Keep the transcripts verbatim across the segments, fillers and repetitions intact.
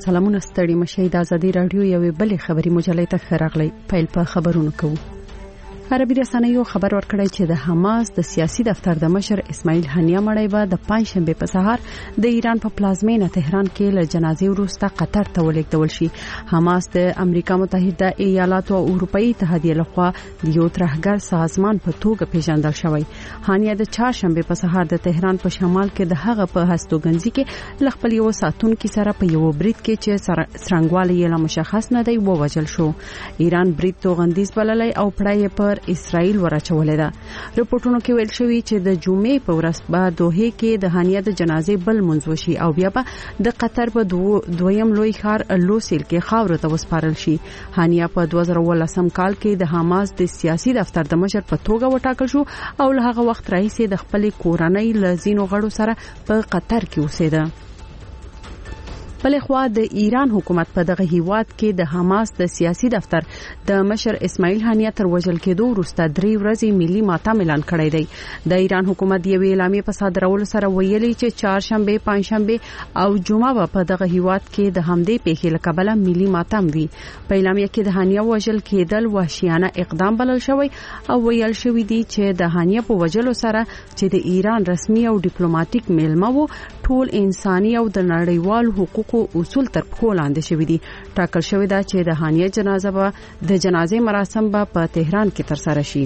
سلامونه ستړي مشه د ازادي رادیو یوې بلې خبري مجلې ته خراغلی پیل په خبرونو کوو. عربي رسنیو خبر ورکړی چې د حماس د سیاسي دفتر د مشر اسماعیل هنیه مړی به د پنځشنبه په سهار د ایران په پلازمینه تهران کې له جنازې وروسته قطر ته ولېږدول شي. حماس د امریکا متحده ایالاتو او اروپאי اتحادیه لخوا د یو ترهګر سازمان په توګه پیژندل شوی. هنیه د چهارشنبه په سهار د تهران په شمال کې د هغه په هستوګنځي کې لخپل یو ساتونکو سره په یو برید کې چې څرنګوالی یې لا مشخص نه دی ووجل شو. ایران برید توغندیز بللی او پړای پر اسرائیل ورچولې ده. رپورټونو کې ویل شوی چې د جمعې په ورځ به دوحه کې د هانیه د جنازې بل منځ وشي او بیا به د قطر په دو دویم لوی ښار لوسیل کې خاور ته وسپارل شي. هانیه په دوه زره ولسم کال کې د حماس د سیاسي دفتر د مشر په توګه وټاکل شو او له هغه وخت راهیسې د خپل کورنۍ لزینو غړو سره په قطر کې اوسېده. بل خو د ایران حکومت په دغه هیواد کې د حماس د سیاسي دفتر د مشر اسماعیل هنیه تر وژل کېدو وروسته درې ورځې ملي ماتم اعلان کړی دی. د ایران حکومت د یوې اعلامیې په صادرولو سره ویلي چې چهارشنبه، پنځشنبه او جمعه په دغه هیواد کې د همدې پیښې له کبله ملي ماتم وي. په اعلامیه کې د هنیه وژل کېدل وحشیانه اقدام بلل شوی او ویل شوی دی چې د هنیه په وژلو سره چې د ایران رسمي او ډیپلوماټیک میلمه وو ټول انساني او د نړیوال حقوق اصول تر پښو لاندې شوی دي. ټاکل شوی دا چې د هانیه جنازه به د جنازې مراسم به په تهران کې ترسره شي.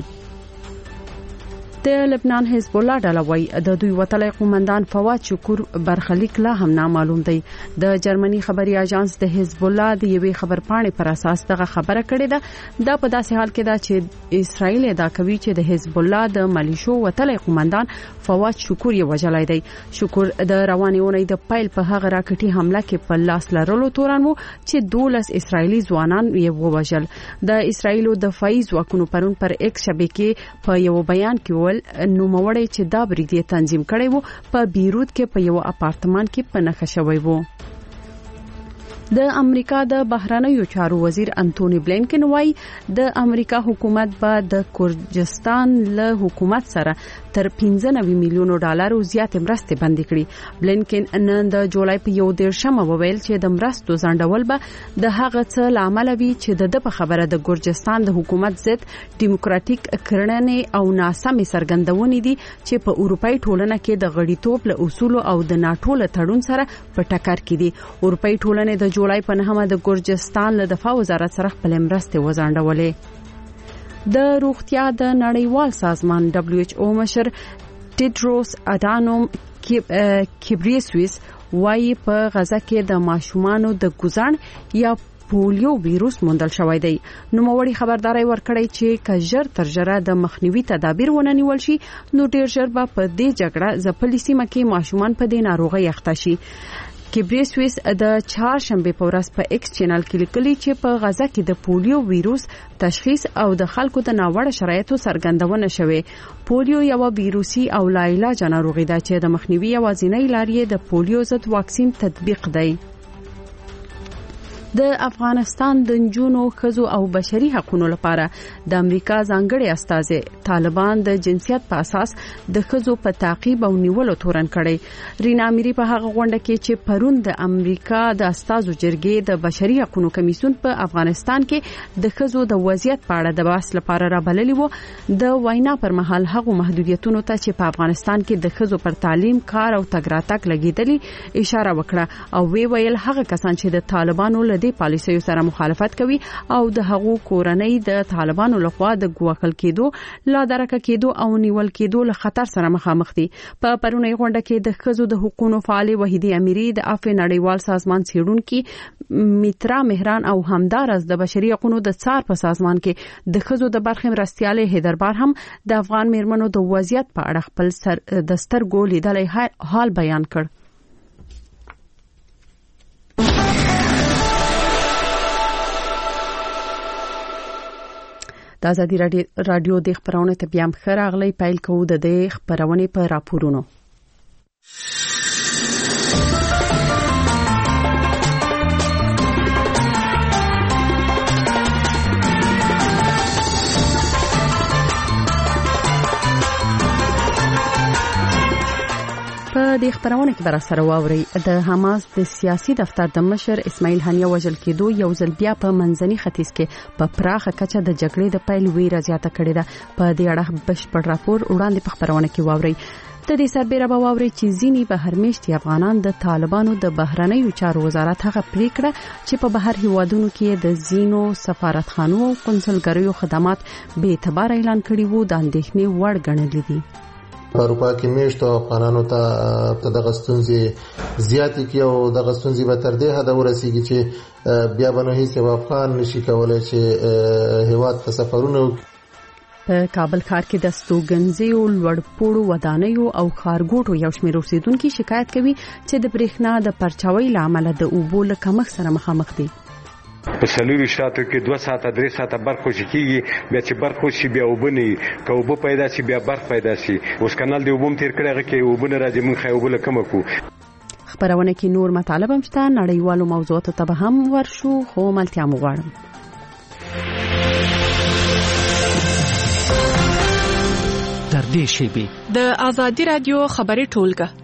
د لبنان حزب الله ډله وایي د دوی وتلی قومندان فواد شکور برخلیک لا هم نامعلوم دی. د جرمني خبري اژانس د حزب الله د یوې خبرپاڼې پر اساس دغه خبره کړې ده. دا په داسې حال کې ده چې اسرائیل ادعا کوي چې د حزب الله د ملیشو وتلی قومندان فواد شکور یې وژلی دی. شکور د روانې اونۍ د پیل په هغه راکټي حمله کې په لاس لرلو تورن وو چې دولس اسرائیلي ځوانان یې ووژل. د اسرائیلو دفاعي ځواکونو پرون پر ایکس شبکې په یو بیان کې ول نو موړی چې دا برید تنظیم کړی وو په بیروت کې په یو اپارتمان کې په نښه شوی وو. د امریکا د بهرنیو چارو وزیر انټونی بلینکن وايي د امریکا حکومت به د کورجستان له حکومت سره تر پنځه نوي میلیونو ډالرو زیات مرستې بندي کړي. بلینکن نن د جولای په یو دیرشمه وویل چې د مرستو ځنډول به د هغه څه لامل وي چې د په خبره د کورجستان د حکومت ضد ډیموکراتیک کړنې او ناسمې څرګندونې دي چې په اروپאי ټولنه کې د غړیتوب له اصول او د ناتو له تړون سره په ټکر کې دي. اروپאי ټولنه د جولای په نهمه د کورجستان له دفاع وزارت سره خپل مرستې وځنډولې. د روغتیا د نړیوال سازمان دبليو ایچ او مشر ټیډروس اډانوم کیبریسوس وايي په غزه کې د ماشومانو د ګوزڼ یا پولیو ویروس موندل شوی دی. نو موړي خبرداري ورکړی چې کژر تر جره د مخنیوي تدابیر ونه نیول شي نو ډیر ژر به په دې جګړه ځپلې سیمه کې ماشومان په دې ناروغي اخته شي. کیبریسوس د چهارشنبه په ورځ په ایکس چینل کې لیکلي چې په غزه کې د پولیو ویروس تشخیص او د خلکو د ناوړه شرایطو څرګندونه شوه. پولیو یو ویروسي او لاعلاج ناروغي ده چې د مخنیوي یوازینۍ لارې د پولیو ضد واکسین تطبیق دی. د افغانستان د نجونو ښځو او بشري حقوقو لپاره د امریکا ځانګړي استازي طالبان د جنسیت په اساس د ښځو په تعقیب او نیولو تورن کړي. رینا اميري په هغه غونډه کې چې پرون د امریکا د استازو جرګې د بشري حقوقو کمیسیون په افغانستان کې د ښځو د وضعیت په اړه د بحث لپاره رابللی وو د وینا پر مهال هغه محدودیتونو ته چې په افغانستان کې د ښځو پر تعلیم، کار او تګ راتګ لګیدلي اشاره وکړه او وی ویل هغه کسان چې د طالبانو له دې پالیسیو سره مخالفت کوي او د هغو کورنۍ د طالبانو لخوا د ګواښل کېدو، لا درکه کېدو او نیول کېدو له خطر سره مخامخ دي. په پرونی غونډه کې د ښځو د حقوقو فعال وحیدی اميري د عفو نړیوال سازمان څیړونکو میترا مهران او همدارس د بشري حقوقو د څار په سازمان کې د ښځو د برخې مرستياله هیدربار هم د افغان میرمنو د وضعیت په اړه خپل سر د سترګو لیدلې حال بیان کړ. د ازادي رادیو د خبرونو ته بیا مخره اغلی پیل کوو د دې خبرونه په راپورونو. په دې خبرونه کې بر سره واوري د حماس د سیاسي دفتر د مشر اسماعیل هنیه وژل کېدو یو ځل بیا په منځني ختیځ کې په پراخه کچه د جګړې د پیل ویره زیاته کړې ده. په دې اړه بشپړ راپور وړاندې په خبرونه کې واوري. د دې سربېره به واوري چې ځینی بهرمېشتي افغانان د طالبانو د بهرنیو چارو وزارت هغه پریکړه چې په بهر هیوادونو کې د زینو سفارتخانو او قنصلګریو خدمات به اعتبار اعلان کړي وو د اندېښنې وړ ګڼل دي. په اروپا کې میشتو افغانانو ته د غستونځي زیاتې کې او د غستونځي به تر دې حد ورسیږي چې بیا به نه هیڅ افغان نشي کولای چې هیواد ته سفرونه په کابل ښار کې د ستوګنځیو لوړپوړو ودانیو او ښارګوټو یو شمېر اوسیدونکو شکایت کوي چې د برېښنا د پرچاوۍ لامل د اوبو له کمښت سره مخامخ دي. په سلوري شاتو کې دوه ساعته درې ساعته برق خوشکیږي بیا چې برق خوشي بیا وبني که وب پیدا شي بیا برق پیدا شي. اوس کانال دی وبم تیر کړه هغه کې وبنه راځي مونږ خو وبله کم کو. خبرونه کې نور مطالب هم شته نړیوالو موضوعاتو ته به هم ورشو خو ملتیا مو غواړم. تر دې شیبې د آزادي رادیو خبري ټولګه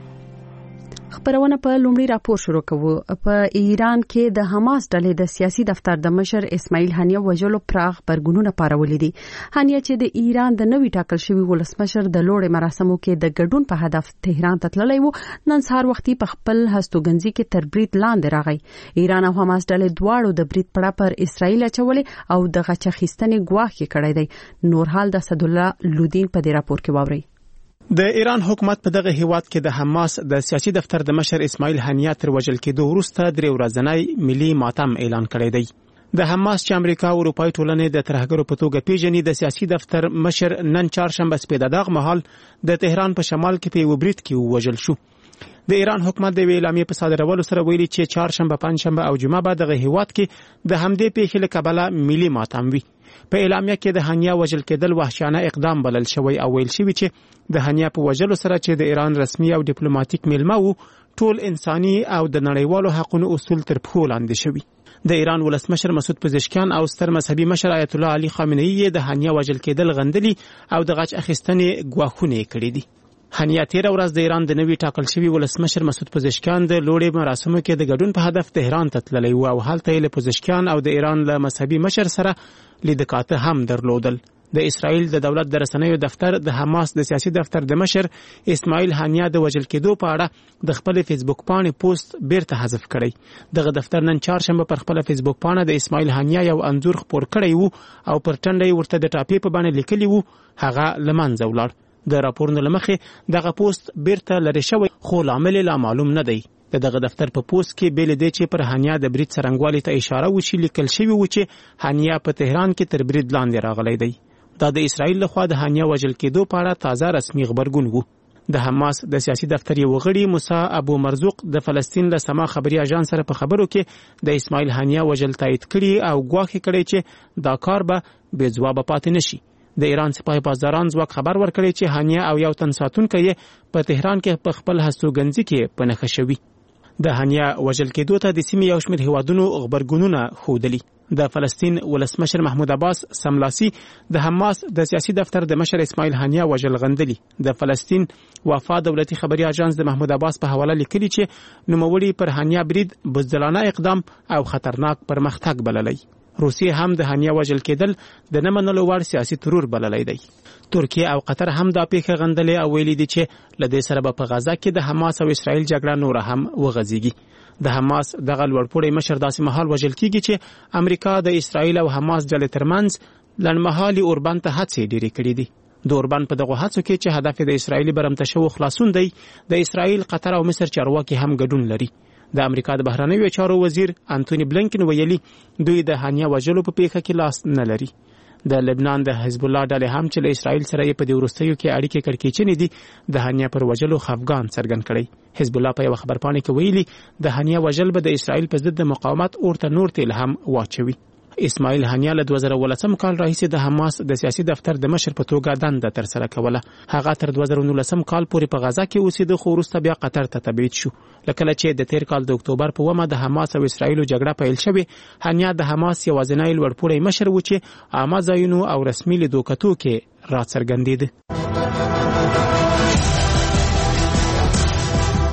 خبرونه په لومړي راپور شروع کوو. په ایران کې د حماس ډلې د سیاسي دفتر د مشر اسماعیل هنیه وژلو پراخ برګونونه پارولې دي. هنیه چې د ایران د نوي ټاکل شوی ولسمشر د لوړې مراسمو کې د ګډون په هدف تهران ته تللی وو نن سهار وختي په خپل هستوګنځي کې تر برید لاندې راغی. ایران او حماس ډلې دواړو د برید پړه پر اسرائیل اچولې او د غچ اخیستنې ګواښ کړی دی. نور حال د اسدالله لودین په دې راپور کې واوري. د ایران حکومت په دغه هیواد کې د حماس د سیاسي دفتر د مشر اسماعیل هنیه تر وژل کېدو وروسته درې ورځنی ملي ماتم اعلان کړی دی. د حماس چې امریکا او اروپای ټولنې د ترهګرو په توګه پیژني د سیاسي دفتر مشر نن چهارشنبه سپېدهدغ مهال د تهران په شمال کې په وبریت کې وژل شو. د ایران حکومت د اعلامیې په صادرولو سره ویلي چې چهارشنبه پنځشنبه او جمعه به دغه هیواد کې د همدې پیښې له کبله ملي ماتم وي. په اعلامیه کې د هنیه وژل کېدل وحشیانه اقدام بلل شوی او ویل شوی چې د هنیه په وژلو سره چې د ایران رسمي او ډیپلوماټیک میلمه وو ټول انساني او د نړیوالو حقوقو اصول تر پښو لاندې شوی. د ایران ولسمشر مسعود پزشکیان او ستر مذهبي مشر آیت الله علي خامنه‌ای د هنیه وژل کېدل غندلي او د غچ اخیستنې ګواښونه کړي دي. هنیه تیر ورځ د ایران د نوي ټاکل شوی ولسمشر مسعود پزشکیان د لوړې مراسمو کې د ګډون په هدف تهران ته تللی و او هلته یې له پزشکیان او د ایران له مذهبي مشر سره لیدکاته هم درلودل. د اسرائیل د دولت د رسنیو دفتر د حماس د سیاسي دفتر د مشر اسماعیل هنیه د وژل کېدو په اړه د خپل فیسبوک پاڼې پوسټ بیرته حذف کړی. دغه دفتر نن چهارشنبه پر خپل فیسبوک پاڼه د اسماعیل هنیه یو انځور خپور کړی وو او پر ټنډه ورته د ټاپې په باندې لیکلی وو هغه لمنځه ولاړ. د راپورونو لمخې دغه پوسټ بیرته لری شوی خو لامل لا معلوم نه دی. د دغه دفتر په پوسټ کې بیل دی چې پر هنیه د برید څرنګوالي ته اشاره وشي لیکل شوی و چې هنیه په تهران کې تر برید لاندې راغلی دی. دا د اسرائیل لخوا د هنیه وژل کېدو په اړه تازه رسمي خبرګون وو. د حماس د سیاسي دفتر یو غړي موسی ابو مرزوق د فلسطین له سما خبري اژانس سره په خبرو کې د اسماعیل هنیه وژل تایید کړي او ګواښ کړي چې دا کار به بې ځوابه پاتې نشي. د ایران سپاه بازاران ځواک خبر ورکړي چې هنیه او یو تن ساتونکی په تهران کې په خپل هستوګنځي کې په نښه شوي. د هنیه وژل کېدو ته د سیمې یو شمېر هیوادونو غبرګونونه ښودلي. د فلسطین ولسمشر محمود عباس سملاسي د حماس د سیاسي دفتر د مشر اسماعیل هنیه وژل غندلي. د فلسطین وفا دولتي خبري اژانس د محمود عباس په حواله لیکلي چې نوموړي پر هنیه برید بزدلانه اقدام او خطرناک پرمختګ بللی. روسیه هم د هنیه وژل کېدل د نه منلو وړ سیاسي ترور بللی دی. ترکیه او قطر هم دا پیښه غندلې او ویلي دي چې له دې سره به په غزا کې د حماس او اسرائیل جګړه نور هم وغځيږي. د حماس دغه لوړپوړی مشر داسې مهال وژل کیږي چې امریکا د اسرائیل او حماس ډلې ترمنځ لنډمهالي اوربند ته هڅې ډېرې کړې دي. د اوربند په دغه هڅو کې چې هدف د اسرائیلي برمته شو خلاصون دی د اسرائیل قطر او مصر چارواکي هم ګډون لري. د امریکا د بهرنیو چارو وزیر انټونی بلنکن ویلي دوی د هنیه وژلو په پیښه کې لاس نه لري. د لبنان د حزب الله ډلې هم چې له اسرائیل سره په دې وروستیو کې اړیکې کړکېچنې دي د هنیه پر وژلو خفګان څرګند کړی. حزب الله په یو خبرپاڼه کې ویلي د هنیه وژل به د اسرائیل په ضد د مقاومت اورته نور تل هم واچوي. اسماعیل هنیه له دوه زره ولسم کال راهیسې د حماس د سیاسي دفتر د مشر په توګه دنده ترسره کوله. هغه تر دوه زره نولسم کال پورې په غزا کې اوسېده خو وروسته بیا قطر ته تبعید شو. لکه چې د تیر کال د اکتوبر په اومه د حماس او اسرائیل جګړه پیل شوې هنیه د حماس یوازینی لوړپوړی مشر و چې عامه ځایونو او رسمي لیدو کتو کې راڅرګندېده.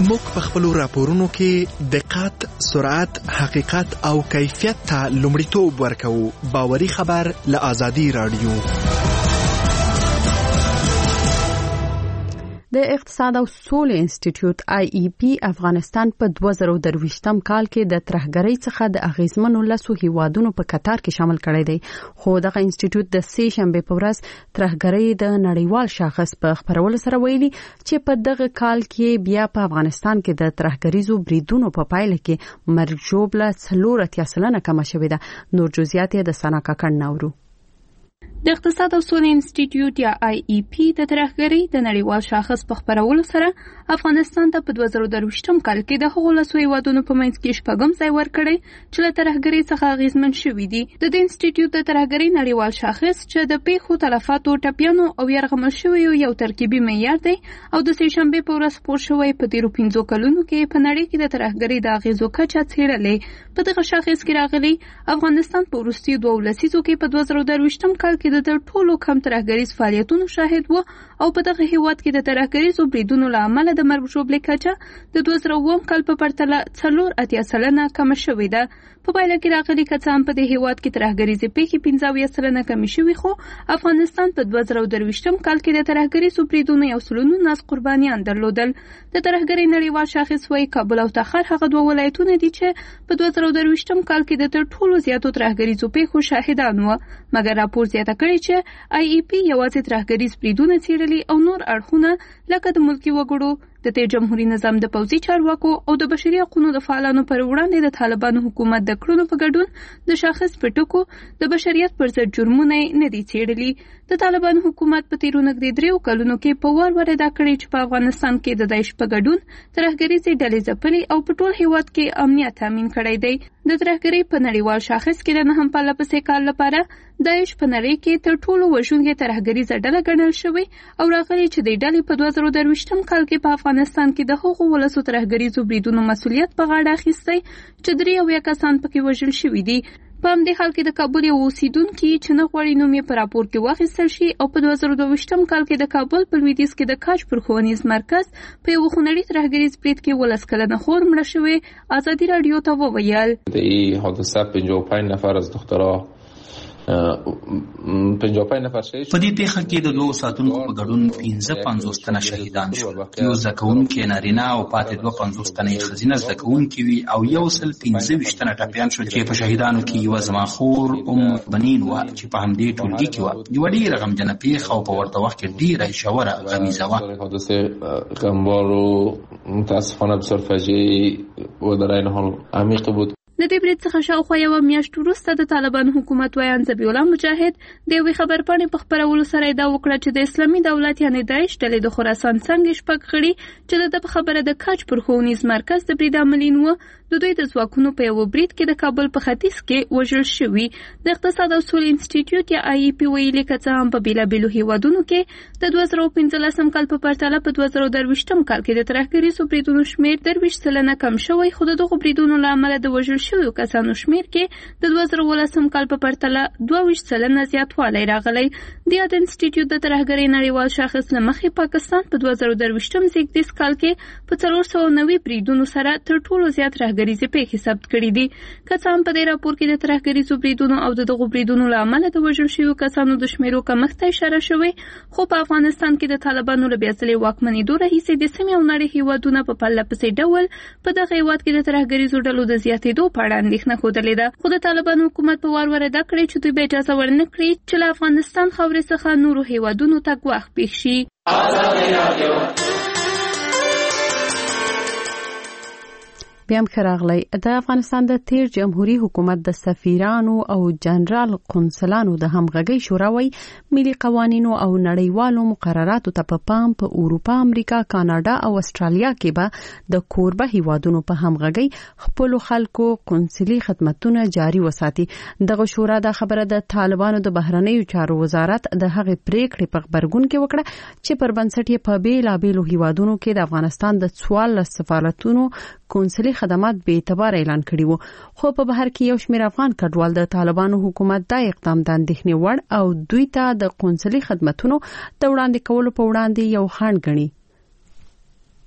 موږ په خپل راپورونو کې دقت، سرعت، حقیقت او کیفیت ته لومړیتوب ورکوو. باوري خبر له آزادي رادیو. د اقتصاد او سولې انسټیټیوټ آی ای پی افغانستان په دوه زره درویشتم کال کې د ترهګرۍ څخه د اغیزمنو لسو هیوادونو په کتار کې شامل کړی دی. خو دغه انسټیټیوټ د سې شنبه په ورځ ترهګرۍ د نړیوال شاخص په خبرولو سره ویلي چې په دغه کال کې بیا په افغانستان کې د ترهګریزو بریدونو په پایله کې مرګ ژوبله څلور اتیا سلنه کمه شوې ده. نور جزئیات د سنا کاکړ نورو. د اقتصاد او سولې انسټیټیوټ یا آی ای پی د ترهګرۍ د نړیوال شاخص په خبرولو سره افغانستان ته په دوه زره درویشتم کال کې د هغو لسو هیوادونو په منځ کې شپږم ځای ورکړی چې له ترهګرۍ څخه اغیزمن شوي دي. د دې انسټیټیوټ د ترهګرۍ نړیوال شاخص چې د پیښو، تلفاتو، ټپیانو او یرغمل شویو یو ترکیبي معیار دی او د سې شنبې په ورځ خپور شوی په تیرو پنځو کلونو کې په نړۍ کې د ترهګرۍ د اغیزو کچه څېړلې. په دغه شاخص کې راغلي افغانستان په وروستیو دوه لسیزو کې په دوه زره درویشتم کال کې د ټولو کم ترهګریز فعالیتونو شاهد و او په دغه هیواد کې د ترهګریزو بریدونو له امله د مرګ ژوبلې کچه د دوه زره اووم کال په پرتله څلور اتیا سلنه کمه شوې ده. په پایله کې راغلي که څه هم په دې هیواد کې ترهګریزې پیښې پنځه اویا سلنه کمې شوې، خو افغانستان په دوه زره درویشتم کال کې د ترهګریزو بریدونو یو سلونو ناز قربانیان درلودل. د ترهګرۍ نړیوال شاخص وايي کابل او تخار هغه دوه ولایتونه دي چې په دوه زره درویشتم کال کې د تر ټولو زیاتو ترهګریزو پیښو شاهدان وو. مګر راپور زیاته کړی چې آی ای پی یوازې ترهګریز بریدونه څېړلي او نور اړخونه لکه د ملکي وګړو، د تیر جمهوریت نظام د پوځي چارواکو او د بشري حقوقو د فعالانو پر وړاندې د طالبانو حکومت د کړنو په ګډون د شاخص په ټکو د بشریت پر ضد جرمونه نه دي څېړلي. د طالبانو حکومت په تیرو نږدې دریو کلونو کې په وار ور ادا کړی چې په افغانستان کې د داعش په ګډون ترهګریزې ډلې ځپلي او په ټول هیواد کې امنیت تامین کړی دی. د ترهګرۍ په نړیوال شاخص کې د نهم پله پسې کال لپاره داعش په نړۍ کې تر ټولو وژونکې ترهګریزه ډله ګڼل شوې او راغلي چې د ډلې په دوه زره درویشتم کال کې په افغانستان کې د هغو ولسو ترهګریزو بریدونو مسؤلیت په غاړه اخیستی چې درې اویا کسان پکې وژل شوي دي. په همدې حال کې د کابل یو اوسیدونکي چې نه غواړي نوم یې په راپور کې واخیستل شي او په دوه زره دویشتم کال کې د کابل په لویدیځ کې د کاج پر ښوونیز مرکز په یو خونړي ترهګریز برید کې ولس کلنه خور مړه شوې ازادي راډیو ته وویل. د این حادثه پنځه و پنج نفر از دخترها پنځه و پنج نفر شهید. په دې پیښه کې د دوه ساتونکو په ګډون پنځه پنځوس تنه شهیدان شول. یو زده کوونکی نارینه او پاتې دوه پنځوس تنه یې ښځینه زده کوونکي وي او یو سل پنځه ویشت تنه ټپیان شول چې په شهیدانو کې یوه زما خور ام بنین وه چې په همدې ټولګي کې وه. یوه ډېره غمجنه پیښه او په ورته وخت کې ډېره ژوره غمیزه وه. حادثه غمبار و متاسفانه بسیار فجیع و در عین حال عمیق بود. د دې برید څخه شاوخوا یوه میاشت وروسته د طالبانو حکومت ویان ذبیح الله مجاهد د یوې خبرپاڼې په خپرولو سره ادعا وکړه چې د اسلامي دولت یعنې داعش ډلې د خراسان څنګ شپږ غړي چې د ده په خبره د کاج پر ښوونیز مرکز د برید عاملین وو د دوی د ځواکونو په یوه برید کې د کابل په ختیځ کې وژل شوي. د اقتصاد او سولې انسټیټیوټ یا آی ای پی ویلي که څه هم په بېلابېلو هیوادونو کې د دوه زره پنځلسم کال په پرتله په دوه زره درویشتم کال کې د ترهګریزو بریدونو شمېر درویشت سلنه کم شوی، خو د دغو بریدونو له امله د وژل شویو کسانو شمېر کې د دوه زره اوولسم کال په پرتله دوه ویشت سلنه زیاتوالی راغلی. د یاد انسټیټیوټ د ترهګرۍ نړیوال شاخص له مخې پاکستان په دوه زره درویشتم زیږدیز کال کې په څلور سوه نوي بریدونو سره تر ټولو زیات ترهګریزې پیښې ثبت کړي دي. که څه هم په دې راپور کې د ترهګریزو بریدونو او د دغو بریدونو له امله د وژل شویو کسانو د شمېرو کمښت ته اشاره شوې، خو په افغانستان کې د طالبانو له بیا ځلې واکمنېدو راهیسې د سیمې او نړۍ هیوادونه په پرله پسې ډول په دغه هیواد کې د ترهګریزو ډلو د زیاتېدو په اړه اندېښنه ښودلې ده. خو د طالبانو حکومت په وار ور ادا کړی چې دوی به اجازه ورنه کړي چې له افغانستان خاورې څخه نورو هیوادونو ته ګواښ پېښ شي. بیا هم خراغلی د افغانستان د تیر جمهوریت حکومت د سفیرانو او جنرال قونسلانو د همغږي شورا وی ملي قوانینو او نړیوالو مقرراتو ته په پام په اروپا، امریکا، کاناډا او استرالیا کې به د کوربه هیوادونو په همغږي خپل خلکو قونسلي خدماتونه جاري وساتي. دغه شورا د خبره د طالبانو د بهرنیو چارو وزارت د هغې پریکړې په خبرګون کې وکړه چې پر بنسټ یې په بیلابېلو هیوادونو کې د افغانستان د څوارلس سفارتونو قونسلي خدمات به اعتبار اعلان کړي وو. خو په بهر کې یو شمېر افغان کډوال د طالبانو حکومت دا اقدام د اندېښنې وړ او دوی ته د قونسلي خدماتونو د وړاندې کولو په وړاندې یو خنډ ګڼي.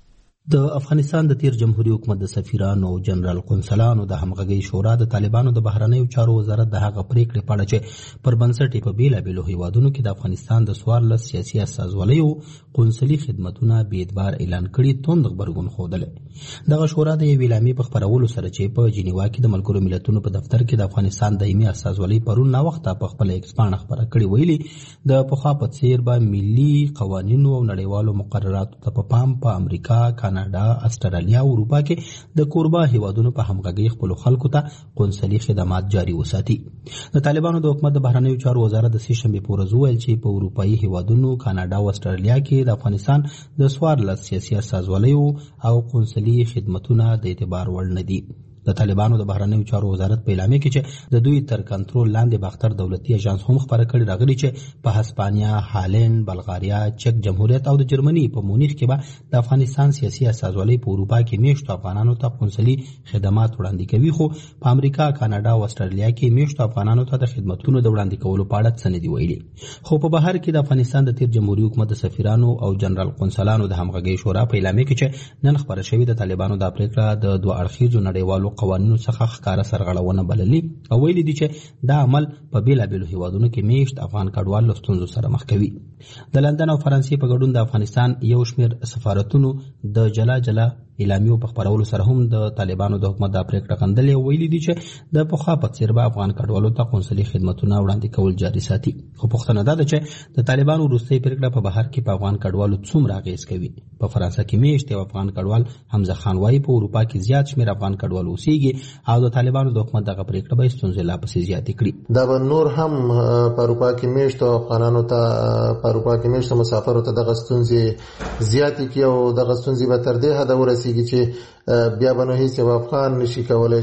د افغانستان د تیر جمهوریت حکومت د سفیرانو او جنرال قونسلانو د همغږي شورا د طالبانو د بهرنیو چارو وزارت د هغه پریکړې په اړه چې پر بنسټ په بیلابېلو هیوادونو کې د افغانستان د څوارلس سیاسي استازولیو قونسلي خدمتونه بې اعتبار اعلان کړي توند غبرګون ښودلی. دغه شورا د یوې اعلامیې په خپرولو سره چې په جنیوا کې د ملګرو ملتونو په دفتر کې د افغانستان دایمي استازولۍ پرون ناوخته په خپل ایکس پاڼه خپره کړې ویلي د پخوا په څیر به ملي قوانینو او نړیوالو مقرراتو ته په پام په امریکا، کاناډا، استرالیا او اروپا کې د کوربه هیوادونو په همغږۍ خپل خلکو ته قونسلي خدمات جاري وساتي. د طالبانو د حکومت د بهرنیو چارو وزارت د سې شنبې په ورځ وویل چې په اروپایي هیوادونو، کاناډا او استرالیا کې د افغانستان د څوارلس سیاسي استازولیو او قونسلي خدمتونه د اعتبار وړ نه دي. د طالبانو د بهرنیو چارو وزارت په اعلامیه کې چې د دوی تر کنټرول لاندې باختر دولتي اژانس هم خبره کړې راغلي چې په هسپانیا، هالند، بلغاریا، چک جمهوریت او د جرمني په مونیخ کې به د افغانستان سیاسي استازولۍ په اروپا کې میشتو افغانانو ته قونسلي خدمات وړاندې کوي، خو په امریکا، کاناډا او استرالیا کې میشتو افغانانو ته د خدماتونو د وړاندې کولو په اړه څه نه دي ویلي. خو په بهر کې د افغانستان د تیر جمهوریت حکومت د سفیرانو او جنرال قونسلانو د همغږۍ شورا په اعلامیه کې چې نن خبره شوې د طالبانو د پریکړه د دوه اړخیزو نړیوالو قوانینو څخه ښکاره سرغړونه بللي او ویلي دي چې دا عمل په بیلابېلو هیوادونو کې میشت افغان کډوال له ستونزو سره مخ کوي. د لندن او فرانسې په ګډون د افغانستان یو شمېر سفارتونو د جلا جلا اعلامیو په خپرولو سره هم د طالبانو د حکومت د پریکړه غندلې او ویلي دي چې د پخوا په څیر به افغان کډوالو ته قونسلي خدمتونه وړاندې کول جاري ساتي. خو پوښتنه دا ده چې د طالبانو وروستۍ پریکړه په بهر کې په افغان کډوالو څومره اغېز کوي. په فرانسه کې میشت یو افغان کډوال حمزه خان وايي په اروپا کې زیات شمېر افغان کډوال اوسېږي او د طالبانو د حکومت دغه پریکړه به ستونزې لا پسې زیاتې کړي. دا به نور هم په اروپا کې میشتو افغانانو ته په اروپا کې میشتو مسافرو ته دغه ستونزې زیاتې کړي او دغه ستونزې به تر دې حده ورسېږي چې بیا به نو هیڅ یو افغان نشي کولی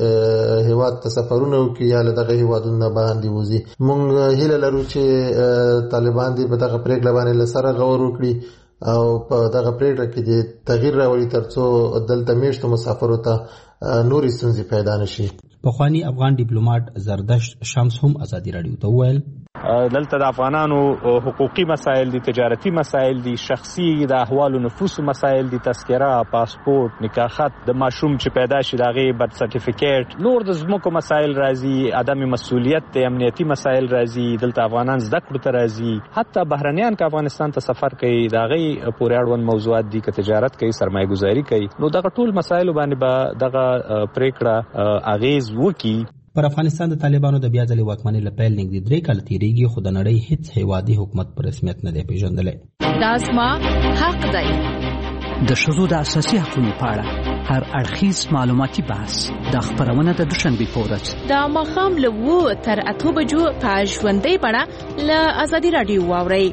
چې هیواد ته سفرونه وکړي یا له دغه هیوادونو نه باندې وځي. موږ هیله لرو چې طالبان دې په دغه پریکړه باندې له سره غور وکړي او په دغه پریکړه کې د تغییر راولي ترڅو دلته میشتو مسافرو ته نورې ستونزې پیدا نشي. پخوانی افغان ډیپلوماټ زردشت شمس هم ازادي راډیو ته وویل دلته د افغانانو حقوقي مسایل دي، تجارتي مسایل دي، شخصي د احوال نفوس مسایل دي، تذکره، پاسپورت، نکاح خط، د ماشوم چې پیدا شي دغه برت سرټیفیکیټ، نور د زموږ مسایل راځي، عدم مسؤلیت د امنیتي مسایل راځي، دلته افغانان زده کړو ته راځي، حتی بهرنیان که افغانستان ته سفر کوي دغه پورې اړوند موضوعات دي، که تجارت کوي، سرمایه گذاري کوي، نو دغه ټول مسایل باندې به دغه پریکړه اغیز وکړي. پر افغانستان د طالبانو د بیا ځلې واکمنۍ له پیل نږدې درې کاله تېرېږي خو د نړۍ هیڅ هیوادي حکومت په رسمیت نه دی پیژندلی. دا زما حق دی. د ښځو د اساسي حقونو په اړه هر اړخیز معلوماتي بحث د خپرونه د دوشنبې په ورځ د ماښام له اوو تر اتو بجو په ژوندۍ بڼه له ازادي راډیو واورئ.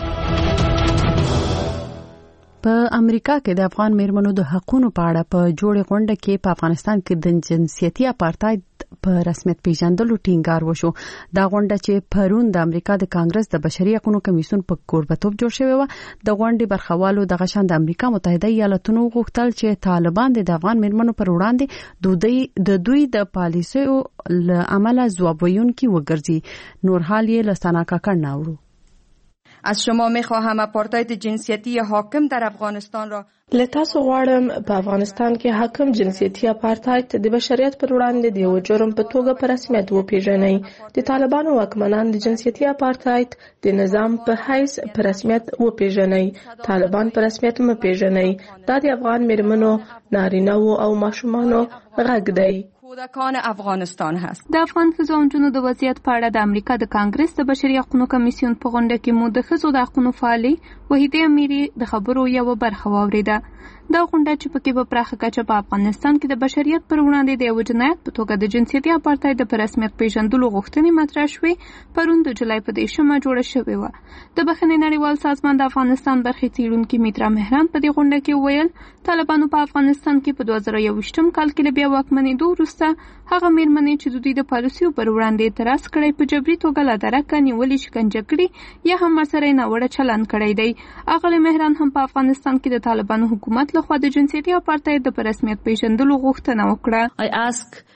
په امریکا کې د افغان میرمنو د حقونو په اړه په جوړې غونډه کې په افغانستان کې د جنسیتي اپارټاید په رسمیت پیژندلو ټینګار وشو. دا غونډه چې پرون د امریکا د کانګرس د بشري حقوقو کمیسیون په کوربتوب جوړ شوی و، د غونډې برخوالو د غشان د امریکا متحده ایالاتونو غوښتل چې طالبان د افغان میرمنو پر وړاندې د دوی د پالیسیو له امله ځواب ویونکي وګرځي. نور حال یې لستانا کاکړ ناوړو. از شما میخواهم اپارتاید جنسیتی حاکم در افغانستان را لتاسو غواړم په افغانستان کې حاکم جنسیتي اپارتاید د بشریت پر وړاندې د یو جرم په توګه په رسمیت وپیژنئ. د طالبانو واکمنان د جنسیتي اپارتاید د نظام په حیث په رسمیت وپیژنئ. طالبان په رسمیت مپیژنئ. دا د افغان میرمنو، نارینه‌و او ماشومانو غږ دی. کودکان افغانستان هست. د افغان ښځو او نجونو د وضعیت په اړه د امریکا د کانګرس د بشري حقوقو کمیسیون په غونډه کې مو د ښځو د حقوقو فعالې وحیده امیری د خبرو یو برخه واوریده. دا غونډه چې پکې په پراخه کچه په افغانستان کې د بشریت پر وړاندې د یو جنایت په توګه د جنسیتي اپارټاید په رسمیت پیژندلو غوښتنې مطرح شوې، پرون د جولای په دیشمه جوړه شوې وه. د بخښنې نړیوال سازمان د افغانستان برخې څیړونکي میترا مهران په دې غونډه کې وویل طالبانو په افغانستان کې په دوه زره یوویشتم کال کې له بیا واکمنېدو وروسته هغه میرمنې چې د دوی د پالیسیو پر وړاندې اعتراض کړی په جبري توګه له درکه نیولې، شکنجه کړي یا هم ورسره ناوړه چلند کړی دی. اغلې مهران هم په افغانستان کې د طالبانو حکومت لخوا د جنسیتي اپارټاید د رسمیت پیژندلو غوښتنه وکړه. I ask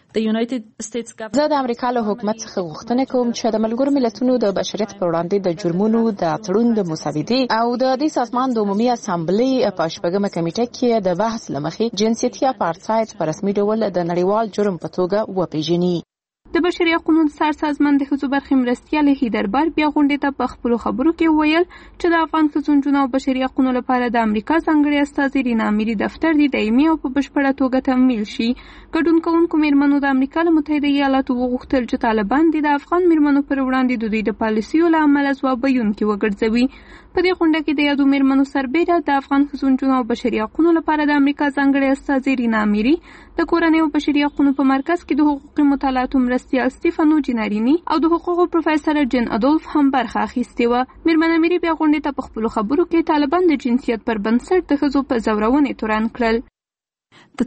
زه د امریکا له حکومت څخه غوښتنه کوم چې د ملګرو ملتونو د بشریت پر وړاندې د جرمونو د تړون د مسودې او د دې سازمان د عمومي اسامبلې په شپږمه کمیټه کې د بحث لمخې جنسیتي اپارټایډ په رسمي ډول د نړیوال جرم په توګه وپیژني. د بشري حقوقو سر سازمان د ښځو برخې مرستیال هیدربر بیا غونډې ته په خپلو خبرو کې ویل چې د افغان ښځو او بشري حقوقو لپاره د امریکا ځانګړي استازي رینا اميري دفتر د دایمي او په بشپړه توګه تمویل شي. ګډون کوونکو میرمنو د امریکا له متحده ایالاتو وغوښتل چې طالبان د افغان میرمنو پر وړاندې د دوی د پالیسیو له امله ځواب ویونکي وګرځوي. په دې غونډه کې د یادو میرمنو سربېره د افغان ښځو او بشري حقوقو لپاره د امریکا ځانګړي استازي رینا اميري د کورنۍ او بشري حقوقو په مرکز کې د حقوقي مطالعاتو مرستیال سټیفانو جینارینی او د حقوقو پروفیسور جن ادولف هم برخه اخیستې وه. میرمن اميري بیا غونډې ته په خپلو خبرو کې طالبان د جنسیت پر بنسټ د ښځو په ځورونې تورن کړل. د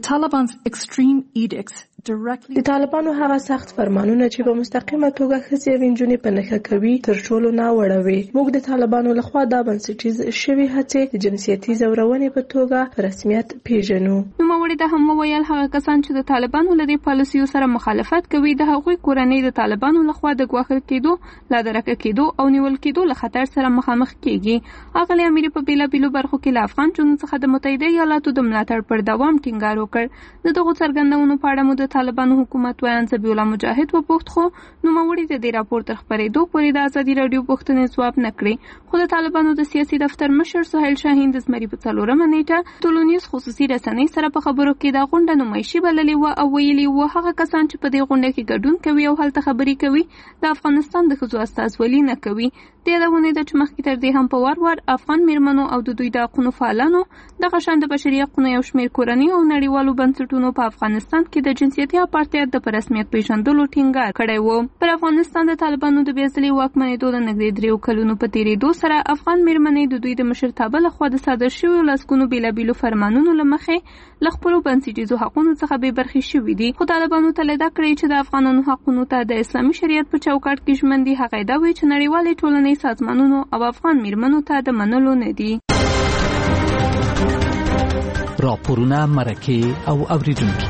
طالبانو هغه سخت فرمانونه چې په مستقیمه توګه ښځې او نجونې په نښه کوي تر ټولو ناوړه. موږ د طالبانو لخوا دا بنسټیز شوي هڅې د جنسیتي ځورونې په توګه په رسمیت پیژنو. نوموړي دا هم وویل هغه کسان چې د طالبانو له دې پالیسیو سره مخالفت کوي د هغوی کورنۍ د طالبانو لخوا د ګواښل کېدو لا درکه کېدو او نیول کېدو له خطر سره مخامخ کیږي. اغلې اميري په بیلابیلو برخو کې له افغان جنونو څخه د متحده ایالاتو د ملاتړ پر دوام ټینګار وکړ. د دغو څرګندونو په اړه مو د طالبانو حکومت ویان زبی الله مجاهد وپوښت خو نوموړي د دې راپور تر خپرېدو پورې د ازادي راډیو پوښتنې ځواب نه کړې. خو د طالبانو د سیاسي دفتر مشر سهیل شاهین د زمري په څلورمه نیټه ټولنیز خصوصي رسنۍ سره په خبرو کې دا غونډه نمایشي بللې وه او ویلي وه هغه کسان چې په دې غونډه کې ګډون کوي او هلته خبرې کوي د افغانستان د ښځو استازولي نه کوي. د یادونې ده چې مخکې تر دې هم په وار وار افغان میرمنو او د دوی د حقونو فعالانو دغه شان د بشري حقونو یو شمېر کورنۍ او نړیوالو بنسټونو په افغانستان کې د جنسیتي اپارټایډ د په رسمیت پیژندلو ټینګار کړی و. پر افغانستان د طالبانو د بې ځلې واکمنېدو د نږدې دریو کلونو په تېرېدو سره افغان میرمنې د دوی د مشرتابه لخوا د صادر شویو لسګونو بېلابېلو فرمانونو له مخې له خپلو بنسټیزو حقونو څخه بې برخې شوي دي. خو طالبانو تلېده کړې چې د افغانانو حقونو ته د اسلامي شریعت په چوکاټ کې ژمن دي. هغه دا وایي چې نړیوالې ټولنې سازمانونو او افغان میرمنو ته د منلو نه دي. راپورونه مرکه او اوریدونکي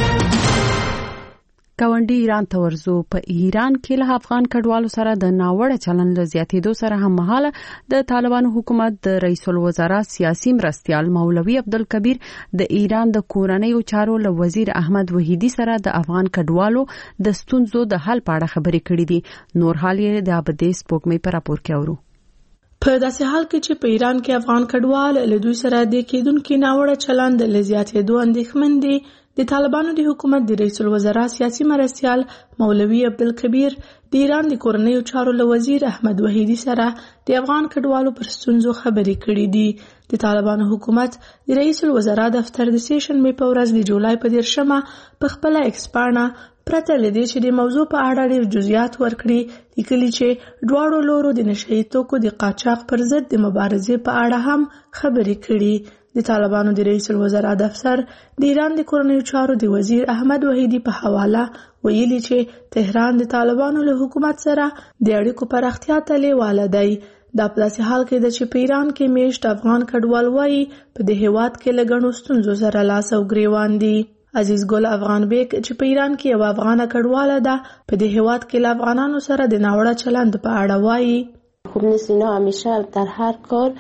ګاونډي ایران ته ورزو. په ایران کې له افغان کډوالو سره د ناوړه چلند له زیاتېدو سره هم مهاله د طالبانو حکومت د رئیس الوزرا سیاسي مرستیال مولوي عبدالکبیر د ایران د کورنیو چارو له وزیر احمد وحیدی سره د افغان کډوالو د ستونزو د حل په اړه خبرې کړې دي. نور حال یې د ابدیس پوکمې پر راپور کې اورو. په داسې حال کې چې په ایران کې افغان کډوال له دوی سره د کېدونکو ناوړه چلند له زیاتېدو اندېښمن دي، د طالبانو د حکومت د رئیس الوزرا سیاسي مرستیال مولوي عبدالکبیر د ایران د کورنیو چارو له وزیر احمد وحیدی سره د افغان کډوالو پر ستونزو خبرې کړې دي. د طالبانو حکومت د رئیس الوزرا دفتر د سې شنبې په ورځ د جولای په دیرشمه په خپله ایکس پاڼه پرته له دې چې د موضوع په اړه ډېر جزئیات ورکړي لیکلي چې دواړو لورو د نشه یي توکو د قاچاق پر ضد د مبارزې په اړه هم خبرې کړي. د طالبانو د رئیس الوزرا دفتر د ایران د کورنیو چارو د وزیر احمد وحیدی په حواله ویلي چې تهران د طالبانو له حکومت سره د اړیکو پراختیا ته لیواله دی. دا په داسې حال کې ده چې په ایران کې میشت افغان کډوال وایي په دې هیواد کې له ګڼو ستونزو سره لاس او ګریوان دي. عزیز ګل افغان بیگ چې په ایران کې یو افغانه کډواله ده په دې هیواد کې له افغانانو سره د ناوړه چلند په اړه وایي. خوب نیست، اینا همیشه در هر کار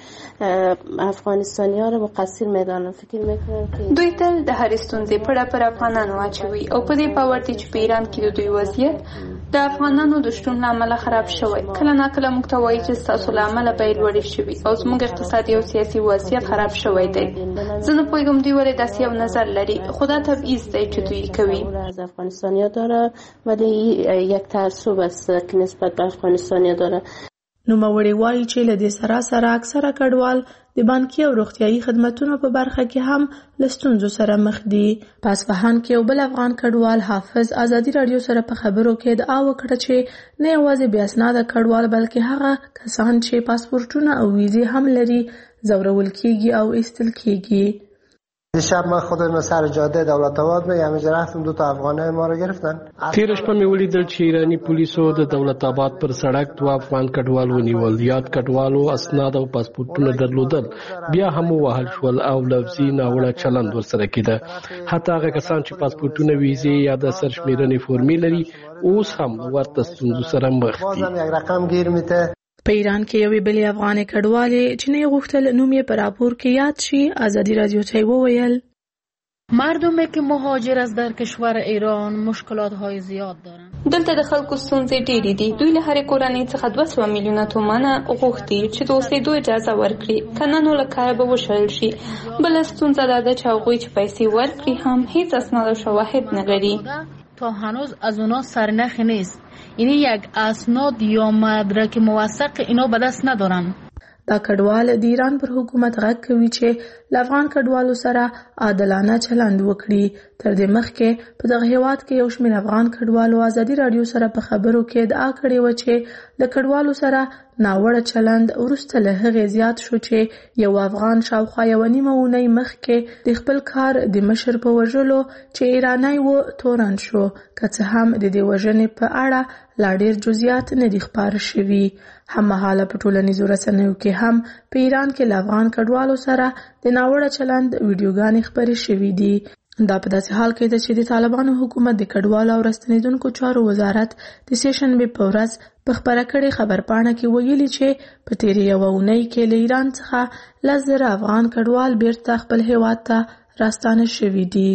افغانستانی ها رو مقصر میدانن. فکر میکنن که دوی تل د هر ستونزې پړه پر افغانانو اچوي او په دې باور دي چې په ایران کې د دوی وضعیت د افغانانو د شتون له امله خراب شوی. کله ناکله موږ ته وایي چې ستاسو له امله بیې لوړې شوي او زموږ اقتصادي او سیاسي وضعیت خراب شوی دی. زه نه پوهېږم دوی ولې داسې یو نظر لري، خو دا تبعیض دی چې دوی کوي. از افغانستانی ها داره ولی یک تعصب است که نسبت به افغانستانی ها داره. نوموړي وایي چې له دې سره سره اکثره کډوال د بانکي او روغتیايي خدماتو په برخه کې هم له ستونزو سره مخ دي. په اصفهان کې یو بل افغان کډوال حافظ ازادي رادیو سره په خبرو کې ادعا وکړه چې نه یوازې بې اسناده کډوال بلکې هغه کسان چې پاسپورتونه او ویزې هم لري ځورول کېږي او ایستل کېږي. دیشب من خودم سر جاده دولت آباد به همینجا رفتم، دو تا افغانه ما رو گرفتن. تیر شپه مې ولیدل چې ایرانی پولیسو د دولت آباد پر سړک دوه افغان کډوال ونیول. یاد کډوالو اسناد او پاسپورتونه درلودل، بیا هم وهل شول او لفظي ناوړه چلند ورسره کېده. حتی هغه کسان چې پاسپورتونه، ویزې یا د سرشمیرنې فورمې لري اوس هم ورته ستونزو سره مخ دي. یک رقم گیر میته. په ایران کې یوې بلې افغانې کډوالې چې نه غوښتل نوم یې په راپور کې یاد شي، آزادی رادیو ته وویل مردمی که مهاجر از در کشور ایران مشکلات های زیاد دارند. دلته د خلکو ستونزې ډېرې دي. دوی له هرې کورنۍ څخه دوه سوه میلیونه تومنه غوښتي چې د اوسېدو اجازه ورکړي، که نه نو له کاره به وشړل شي. بله ستونزه دا ده چې هغوی چې پیسې ورکړي هم هیڅ اسناد او شواهد نه لري. تا هنوز از اونا سرنخی نیست، یعنی یک اسناد یا مدرک موثق اینا به دست ندارن. دا کډوال د ایران پر حکومت غږ کوي چې له افغان کډوالو سره عادلانه چلند وکړي. تر دې مخکې په دغه هیواد کې یو شمېر افغان کډوالو آزادي رادیو سره په خبرو کې ادعا کړې وه چې د کډوالو سره ناوړه چلند وروسته له هغې زیات شو چې یو افغان شاوخوا یوه نیمه اونۍ مخکې د خپل کار د مشر په وژلو چې ایرانی و تورن شو، که څه هم د دې وژنې په اړه لا ډېر جزئیات نه دي خپاره شوي. هممهاله په ټولنیزو رسنیو کې هم په ایران کې له افغان کډوالو سره د ناوړه چلند ویډیوګانې خپرې شوي دي. دا په داسې حال کې ده چې د طالبانو حکومت د کډوالو او راستنېدونکو چارو وزارت د سې شنبې په ورځ په خپره کړې خبرپاڼه کې ویلي چې په تېرې یوه اونۍ کې له ایران څخه لس زره افغان کډوال بیرته خپل هیواد ته راستانه شوي دي.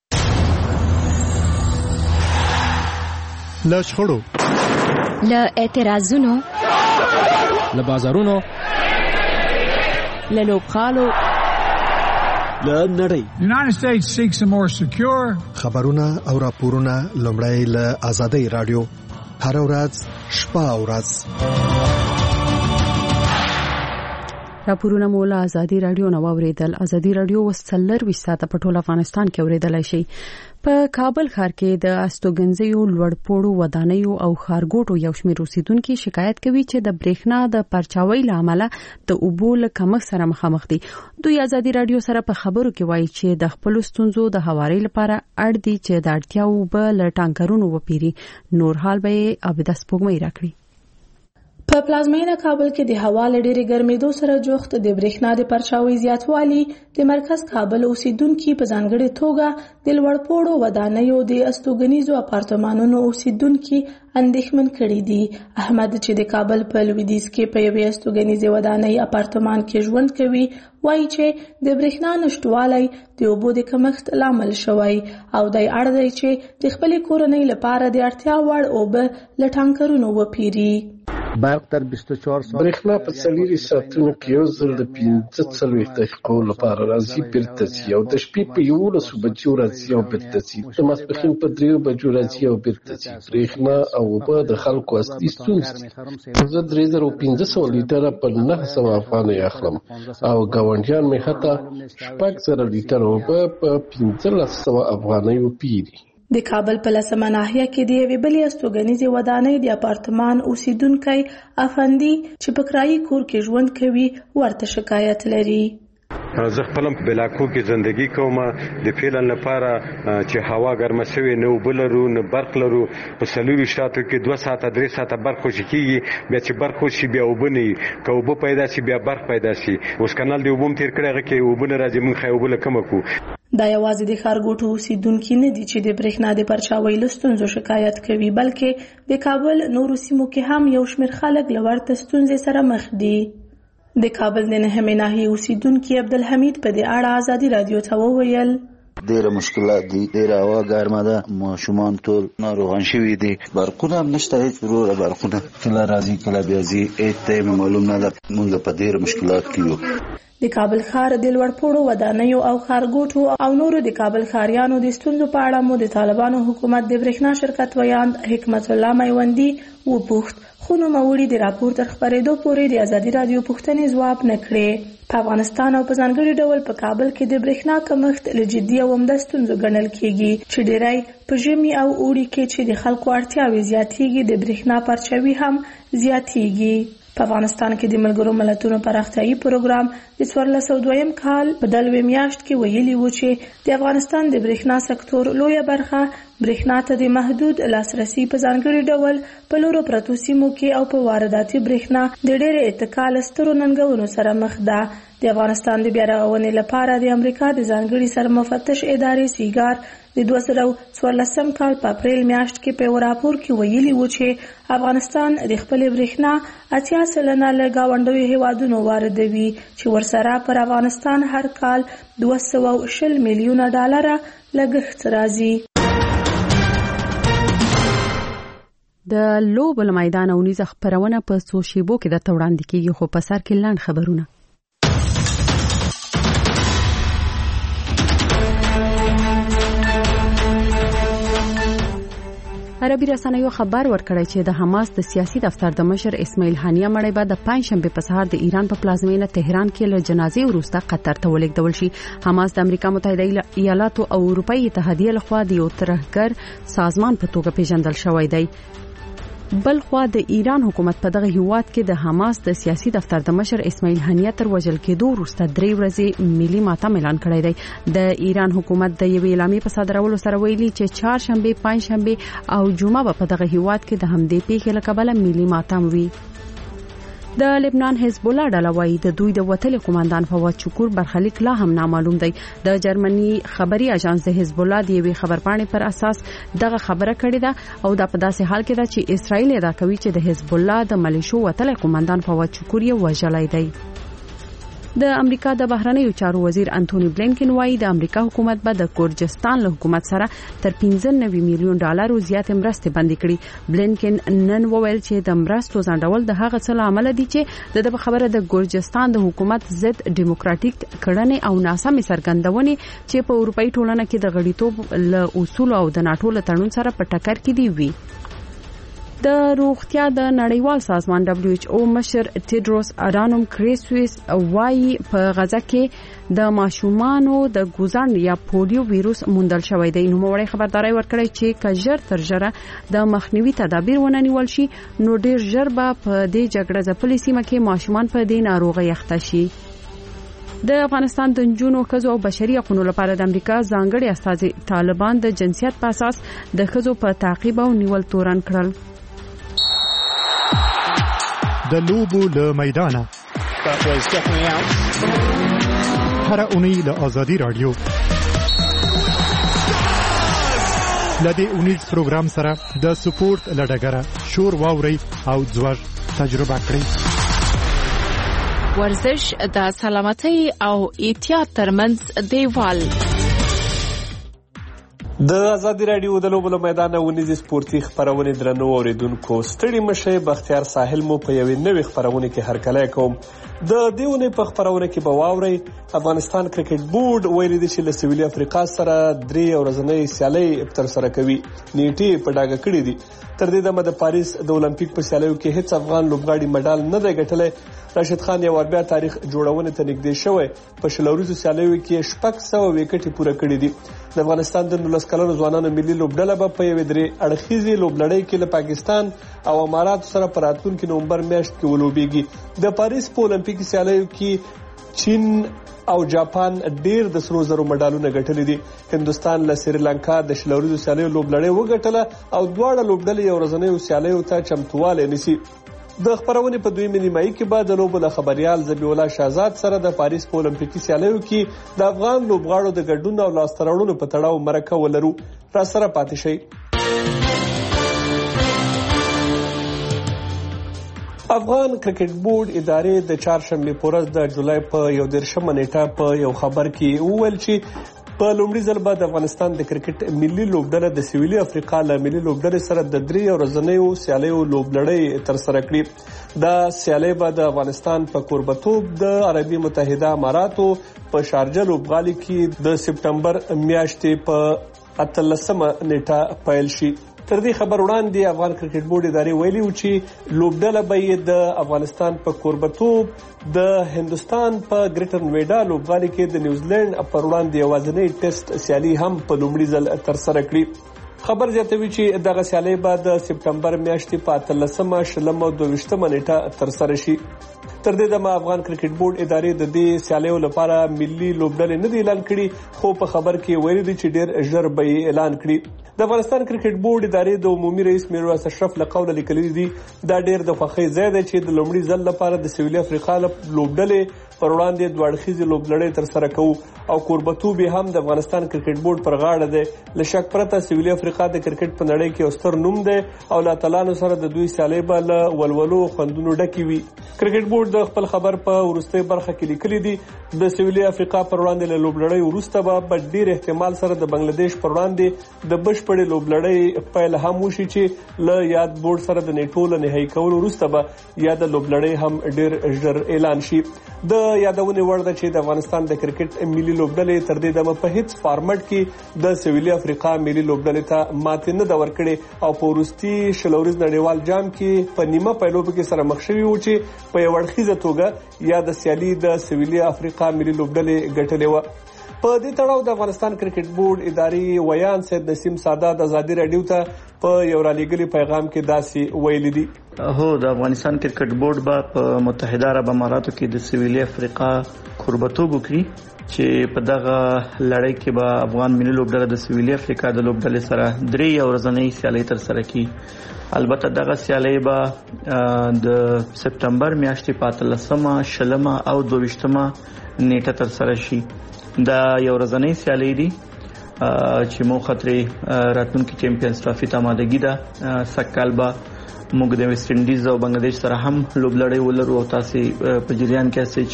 له شخړو، له اعتراضونو، له بازارونو، له لوبغالو، له نړۍ. United States seeks a more secure. خبرونه او راپورونه لومړی له آزادۍ رادیو هر ورځ شپه او ورځ. راپورونه مو له آزادي رادیو نو اوریدل. آزادي رادیو وسلر وي ساته په ټول افغانستان کې اوریدلای شي. په کابل ښار کې د استوګنځیو لوړپوړو ودانیو او ښارګوټو یو شمېر اوسیدونکو شکایت کوي چې د برېښنا د پرچاوۍ له امله د اوبو له کمښت سره مخامخ دي. دوی آزادي رادیو سره په خبرو کې وایي چې د خپل ستونزو د هواري لپاره اړ دي چې د اړتیا اوبه له ټانکرونو وپیري. نور حال به عابده سپوږمۍ راکړي. په پلازمینه کابل کې د هوا له ډېرې ګرمېدو سره جوخت د برېښنا د پرچاوۍ زیاتوالی د مرکز کابل اوسیدونکي په ځانګړې توګه د لوړپوړو ودانیو د استوګنیزو اپارتمانونو اوسیدونکي اندېښمن کړي دي. احمد چې د کابل په لویدیځ کې په یوې استوګنیزې ودانۍ اپارتمان کې ژوند کوي وایي چې د برېښنا نشتوالی د اوبو د کمښت لامل شوی او دی اړ دی چې د خپلې کورنۍ لپاره د اړتیا وړ اوبه له ټانکرونو وپیري. برق در بیست و چهار ساعت برېښنا په څلورو ساعتونو کې یو ځل د پنځه څلوېښت دقیقو لپاره راځي بیرته ځي او د شپې په یولسو بجو راځي او بیرته ځي. د ماسپښین په دریو بجو راځي او بیرته ځي. برېښنا او اوبه د خلکو اصلي ستونزې دي. زه درې زره پنځه سوه لیټره په نهه سوه افغانۍ اخلم او ګاونډیان مې حتی شپږ زره لیټره اوبه په پنځلس سوه افغانیو پیري. د کابل په لسمه ناحیه کې د یوې بلې استوګنیزې ودانۍ د اپارتمان اوسیدونکی افندي چې په کرایي کور کې ژوند کوي ورته شکایت لري. زه خپلم په بلاکو کې زندگی کوم. د فعلا لپاره چې هوا ګرمه شوی نه وبل لرو نه برق لرو. په سلوري شاتو کې دوه ساعته درې ساعته برق خوشي کیږي، بیا چې برق خوشي بیا وبني که وب پیدا شي بیا برق پیدا شي. اوس کانال دی وبم تیر کړه کې وبنه راځي مونږ خو وبل کم کو. دا یوازې د ښارګوټو اوسیدونکي نه دي چې د برېښنا د پرچاوۍ له ستونزو شکایت کوي، بلکې د کابل نورو سیمو کې هم یو شمېر خلک له ورته ستونزې سره مخ دي. د کابل د نهمې ناحیې اوسیدونکي عبدالحمید په دې اړه آزادي رادیو ته وویل ډېر مشکلات دي، ډېر هوا ګرمه ده، ماشومان ټول ناروغان شوي دي، برقونه هم نشته، هیڅ وروره برقونه کله راځي کله بیا ځي، هیڅ ته معلوم نه ده. موږ په ډېر مشکلات کې یو. د کابل ښار د لوړپوړو ودانیو او ښارګوټو او نورو د کابل ښاریانو د ستونزو په اړه مو د طالبانو حکومت د برېښنا شرکت ویاند حکمت الله میوندي وپوښت، خو نوموړي د راپور تر خپرېدو پورې د ازادي رادیو پوښتنې ځواب نه کړې. په افغانستان او په ځانګړي ډول په کابل کې د برېښنا کمښت له جدي او عمده ستونزو ګڼل کېږي چې ډېری په ژمي او اوړي کې چې د خلکو اړتیاوې زیاتېږي د برېښنا پرچاوي هم زیاتېږي. په افغانستان کې د ملګرو ملتونو پراختیايي پروګرام د څوارلس سوه دویم کال په دلوي میاشت کې ویلي و چې د افغانستان د برېښنا سکتور لویه برخه برېښنا ته د محدود لاسرسي په ځانګړي ډول په لورو پرتو سیمو کې او په وارداتي برېښنا د ډېرې اتکا له سترو ننګونو سره مخ ده. د افغانستان د بیا رغونې لپاره د امریکا د ځانګړي سرمفتش ادارې سیګار د دوه زره څوارلسم کال په اپریل میاشت کې په یو راپور کې ویلي و چې افغانستان د خپلې برېښنا اتیا سلنه له ګاونډیو هیوادونو واردوي چې ورسره پر افغانستان هر کال دوه سوه او شل میلیونه ډالره لګښت راځي. د لوبو له میدان او نیزه خپرونه په څو شیبو کې درته وړاندې کیږي، خو په سر کې لنډ خبرونه. عربي رسنیو خبر ورکړی چې د حماس د سیاسي دفتر د مشر اسماعیل هانیه مړی به د پنځشنبه په سهار د ایران په پلازمینه تهران کې له جنازې وروسته قطر ته ولېږدول شي. حماس د امریکا متحده ایالاتو او اروپאי اتحادیه لخوا د یو ترهګر سازمان په توګه پیژندل شوی دی. بل خوا د ایران حکومت په دغه هیواد کې د حماس د سیاسي دفتر د مشر اسماعیل هانیه تر وژل کېدو وروسته درې ورځې ملي ماتم اعلان کړی دی. د ایران حکومت د یوې اعلامیې په صادرولو سره ویلي چې چهارشنبه، پنځشنبه او جمعه به په دغه هیواد کې د همدې پیښې له کبله ملي ماتم وي. د لبنان حزب الله ډله وايي د دوی د وتلي قوماندان فواد شکور برخلیک لا هم نامعلوم دی. د جرمني خبري اژانس د حزب الله د یوې خبرپاڼې پر اساس دغه خبره کړې ده او دا په داسې حال کې ده چې اسرائیل ادعا کوي چې د حزب الله د ملیشو وتلي قوماندان فواد شکور یې وژلی دی. د امریکا د بهرنیو چارو وزیر انټونی بلینکن وايي د امریکا حکومت به د ګورجستان له حکومت سره تر پنځه نوي میلیون ډالرو زیاتې مرستې بندي کړي. بلینکن نن وویل چې د مرستو ځنډول د هغه څه له امله دي چې د خبره د ګورجستان د حکومت ضد ډیموکراټیک کړنې او ناسمې څرګندونې چې په اروپאי ټولنه کې د غړیتوب له اصول او د ناټو له تړون سره په ټکر کې دی وي. د روغتیا د نړیوال سازمان دبليو ایچ او مشر ټیډروس اډانوم کریسوس وايي په غزه کې د ماشومانو د ګوزن یا پولیو ویروس موندل شوی دی. نو موړی خبرداري ورکړی چې کجر تر جره د مخنیوي تدابیر ونه نیول شي نو ډیر ژر به په دې جګړه ځپلې سیمه کې ماشومان په دې ناروغي اخته شي. د افغانستان د نجونو ښځو او بشري حقوقو لپاره د امریکا ځانګړي استازي طالبان د جنسیت په اساس د ښځو په تعقیب او نیول تورن کړل. د لوبو له میدانه هر اونۍ له آزادي رادیو لدې اونیز پروګرام سره د سپورت لډګره شور واوري او ځوړ تجربه کړئ. ورزش د سلامتۍ او احتیاط ترمنځ دیوال. د آزادي رادیو د لوبو له میدانه ونیزي سپورتي خبرونه درنو اوریدونکو ستړي مشه بختیار ساحل مو په یوې نوې خبرونه کې هرکلی کوم. د دیونه په خبرونه کې به واوري افغانستان کرکټ بورډ ویلي دی چې له سویلي افریقا سره درې ورځنۍ سیالي تر سره کوي. نیټه په ډاګه کړې دي. تر دې دمه د پاریس د اولمپیک په سیالیو کې هیڅ افغان لوبغاړي مډال نه دی ګټلی. راشد خان یو بیا تاریخ جوړونه ته نږدې شوی. په شلوريزو سیالیو کې شپږ سوه وکټې پوره کړې دي. د افغانستان د نولس کلنو ځوانانو ملي لوبډله به په یوې درې اړخیزې لوبلړۍ کې له پاکستان او امارات سره په راتلونکي نومبر میاشت کې ولوبېږي. د پاریس په اولمپیک سیالیو کې چین او جاپان ډیر د سرو زرو مډالونه ګټلي دي. هندستان له سریلانکا د شلوريزو سیالیو لوبلړۍ وګټله او دواړه لوبډلې یو ورځنیو سیالیو ته چمتوالی نیسي. د خبرونه په دویمه نیمایي کې بعد د لوبو له خبريال ذبیح الله شهزاد سره د پاریس په اولمپیکي سیالیو کې د افغان لوبغاړو د ګډون او لاستراوړلو په تړاو مرکه ولرو. را سره پاتې شئ. افغان کرکټ بورډ ادارې د چهارشنبه په ورځ د جولای په یو دېرشمه نیټه په یو خبر کې وویل چې په لومړي ځل به د افغانستان د کرکټ ملي لوبډله د سویلي افریقا له ملي لوبډلې سره د درې ورځنیو سیالیو لوبلړۍ ترسره کړي. دا سیالۍ به د افغانستان په کوربتوب د عربي متحده اماراتو په شارجه لوبغالي کې د سپټمبر میاشتې په اتلسمه نیټه پیل شي. تر دې خبر وړاندې افغان کرکټ بورډ ادارې ویلي و چې لوبډله به د افغانستان په کوربتوب د هندستان په ګریټر نویډا لوبغالي کې د نیوزیلند پر وړاندې یوازینی ټیسټ سیالي هم په لومړي ځل ترسره کړي. خبر زیاتوي چې دغه سیالي به د سپتمبر میاشتې په اتلسمه شلمه او دویشتمه نیټه ترسره شي. تر دې دمه افغان کرکټ بورډ ادارې د دې سیالیو لپاره ملي لوبډلې نه دی اعلان کړي، خو په خبر کې ویلي دي چې ډېر ژر به یې اعلان کړي. د افغانستان کرکټ بورډ ادارې د عمومي رئیس میرویس اشرف له قوله لیکلي دي دا ډېر د خوښۍ ځای دی چې د لومړي ځل لپاره د سویلي افریقا لوبډلې پر وړاندې دوه اړخیزې لوبلړۍ ترسره کوو او کوربتوب هم د افغانستان کرکټ بورډ پر غاړه دی. له شک پرته سویلي افریقا د کرکټ په نړۍ کې یو ستر نوم دی او له اتلانو سره د دوی سیالۍ به له ولولو خوندونو ډکې وي. کرکټ بورډ د خپل خبر په وروستۍ برخه کې لیکلي دي د سویلي افریقا پر وړاندې له لوبلړۍ وروسته به په ډېر احتمال سره د بنگلاديش پر وړاندې د بشپړې لوبلړۍ پیل هم وشي چې له یاد بورډ سره د نیټو له نهایي کولو وروسته به یاد لوبلړۍ هم ډېر ژر اعلان شي. د یادونې وړ ده چې د افغانستان د کرکټ ملي لوبډلې تر دې دمه په هیڅ فارمټ کې د سویلي افریقا ملي لوبډلې ته ماتې نه ده ورکړې او په وروستي شلوريز نړیوال جام کې په نیمه پیلوبه کې سره مخ شوي وو چې په یو اړخیزه توګه یا د سیالي د سویلي افریقا ملي لوبډلې ګټلې وه. په دې تړاو د افغانستان کرکټ بورډ اداري ویان سید نسیم سادات ازادي رادیو ته په یو رالیږلي پیغام کې داسې ویلي دي. هو د افغانستان کرکټ بورډ به په متحده عرب اماراتو کې د سویلي افریقا کوربتوب وکړي چې په دغه لړۍ کې به افغان ملي لوبډله د سویلي افریقا د لوبډلې سره درې ورځنۍ سیالۍ ترسره کړي. البته دغه سیالۍ به د سپتمبر میاشتې په اتلسمه شلمه او دویشتمه نیټه ترسره شي. دا یو ورځنۍ سیالۍ دي چې مو خطرې راتلونکي چیمپیونز ټرافي ته آمادګي ده. سږکال به موږ د ویسټ انډیز او بنگلاديش سره هم لوبلړۍ ولرو او تاسو په جریان کې اسئ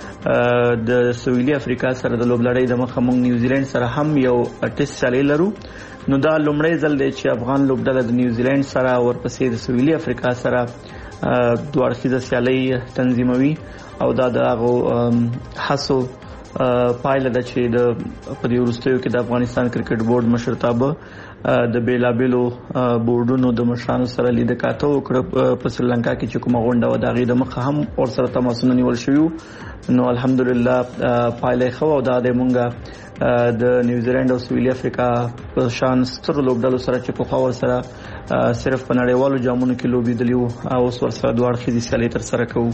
چې د سویلي افریقا سره د لوبلړۍ د مخه موږ نیوزیلند سره هم یو ټیسټ سیالۍ لرو. نو دا لومړی ځل دی چې افغان لوبډله د نیوزیلند سره ورپسې د سویلي افریقا سره دوه اړخیزه سیالۍ تنظیموي او دا د هغو هڅو پایله ده چې د په دې وروستیو کې د افغانستان کرکټ بورډ مشرتابه د بیلابیلو بورډونو د مشرانو سره لیدکاته وکړه. په سریلانکا کې چې کومه غونډه و د هغې د مخه هم ورسره تماسونه نیول شوي. نو الحمدلله پایله ښه او دا د مونږ د نیوزیلند او سویلي افریقا په شان سترو لوبډلو سره چې پخوا ورسره صرف په نړیوالو جامونو کې لوبېدلي وو او اوس ورسره دوه اړخیزې سیالۍ ترسره کوو.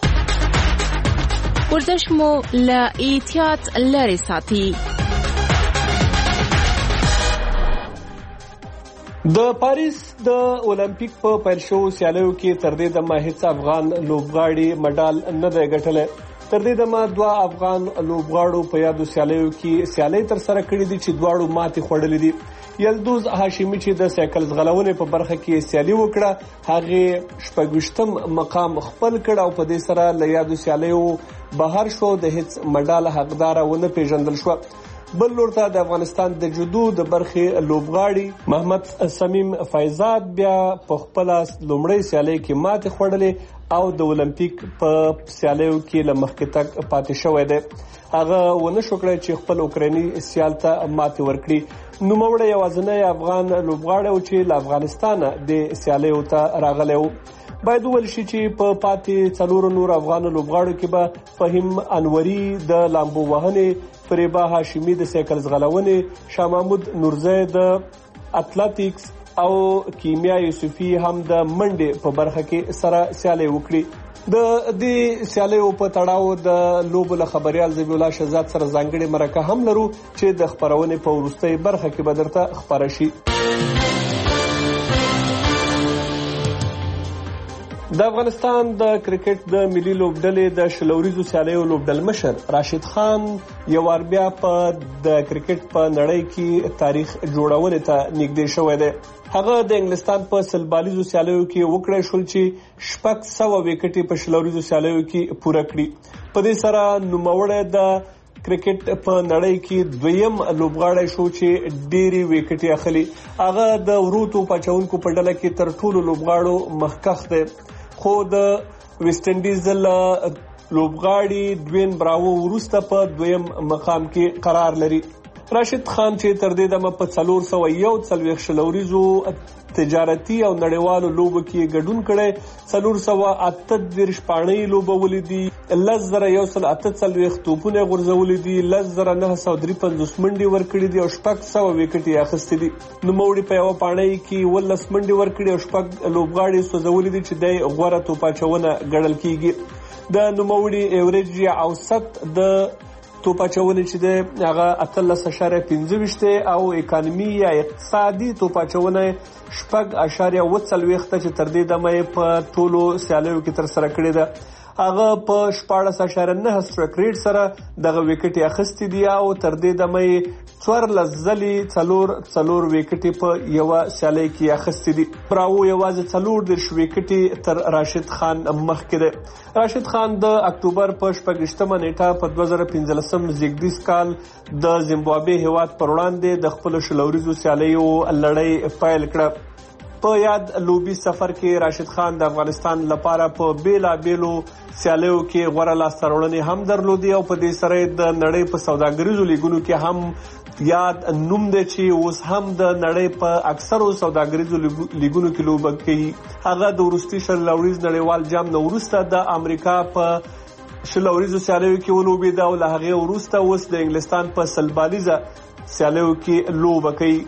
ورزش مو له احتیاط لري ساتي. د پاریس د اولمپیک په پیل شو سیالیو کې تر دې دمه هیڅ افغان لوبغاړي مډال نه دی ګټلی. تر دې دمه دوه افغان لوبغاړو په یادو سیالیو کې سیالۍ ترسره کړې دي چې دواړو ماتې خوړلې دي. یلدوز هاشمی چې د سایکل ځغلونې په برخه کې سیالي وکړه هغه شپږویشتم مقام خپل کړ او په دې سره له یادو سیالیو بهر شو، د هیڅ مډال حقدار ونه پیژندل شو. بل لورته د افغانستان د جودو د برخې لوبغاړي محمد سمیم فیضات بیا په خپل لومړی سیالۍ کې ماتې خوړلې او د اولمپیک په سیالیو کې له مخکې تک پاتې شوی دی. هغه ونه شو کړی چې خپل اوکرایني سیال ته ماتې ورکړي. نوموړی یوازینی افغان لوبغاړی و چې له افغانستانه د سیالیو ته راغلی و. باید وویل شي چې په پاتې څلورو نور افغانو لوبغاړو کې به فهیم انوري د لامبو وهنې، فریبا هاشمی د سایکل ځغلونې، شاه محمود نورزی د اتلټیکس او کیمیا یوسفی هم د منډې په برخه کې سره سیالۍ وکړي. د دې سیالیو په تړاو د لوبو له خبريال ذبیح الله شهزاد سره ځانګړي مرکه هم لرو چې د خبرونې په وروستۍ برخه کې به درته خبره شي. د افغانستان د کرکټ د ملي لوبډلې د شلوریزو سیالیو لوبډل مشر راشد خان یو وار بیا په د کرکټ په نړۍ کې تاریخ جوړونې ته نږدې شوی دی. هغه د انګلستان په سلبالیزو سیالیو کې وکړی شول چې شپږ سوه وکټې په شلوریزو سیالیو کې پوره کړي. په دې سره نوموړی د کرکټ په نړۍ کې دویم لوبغاړی شو چې ډېری وکټې اخلي. هغه د وروتو پاچونکو په ډله کې تر ټولو لوبغاړو مخکښ دی، خو د ویسټ انډیز لوبغاړي ډوین براوو وروسته په دویم مقام کې قرار لري. راشد خان چې تر دې دمه په څلور سوه یو څلوېښت شلوریزو تجارتي او نړیوالو لوبو کې ګډون کړی، څلور سوه اته دېرش پاڼۍ لوبولې دي، لس زره یو سل اته څلوېښت توپونه غورځولي دي، لس زره نه سوه درې پنځوس منډې ورکړي دي او شپږ سوه وکټې یې اخیستې دي. نوموړي په یوه پاڼۍ کې اوولس منډې ورکړي او شپږ لوبغاړي سوځولي دي چې دی غوره توپاچونه ګڼل کیږي. د نوموړي ایوریج یا اوسط د توپاچونې چې دی هغه اتلس اشاریه پنځه ویشت او اکانومي یا اقتصادي توپاچونه شپږ اشاریه اوه څلوېښت چې تر دې دمه په ټولو سیالیو کې ترسره کړې ده. هغه په شپاړس اشاریه نه سټرایک ریټ سره دغه وکټې اخیستې دي او تر دې دمه څوارلس ځلې څلور څلور وکټې په یوه سیالۍ کې اخیستې دي. براوو یوازې څلور دېرش وکټې تر راشد خان مخکې دی. راشد خان د اکتوبر په شپږویشتمه نیټه په دوه زره پنځلسم زیږدیز کال د زیمبابوې هیواد پر وړاندې د خپلو شلوریزو سیالیو لړۍ پیل کړه. په یاد لوبي سفر کې راشد خان د افغانستان لپاره په بیلابیلو سیالیو کې غوره لاسته راوړنې هم درلودې او په دې سره د نړۍ په سوداګریزو لیګونو کې هم یاد نوم دی چې اوس هم د نړۍ په اکثرو سوداګریزو لیګونو کې لوبه کوي. هغه د وروستي شلوریز نړیوال جام نه وروسته د امریکا په شلوریزو سیالیو کې ولوبېده او له هغې وروسته اوس د انګلستان په سلبالیزه سیالیو کې لوبه کوي.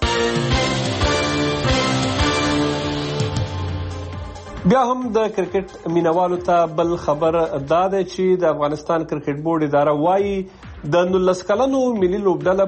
بیا هم د کرکټ مینوالو ته بل خبر دا دی چې د افغانستان کرکټ بورډ اداره وایي د نولس کلنو ملي لوبډله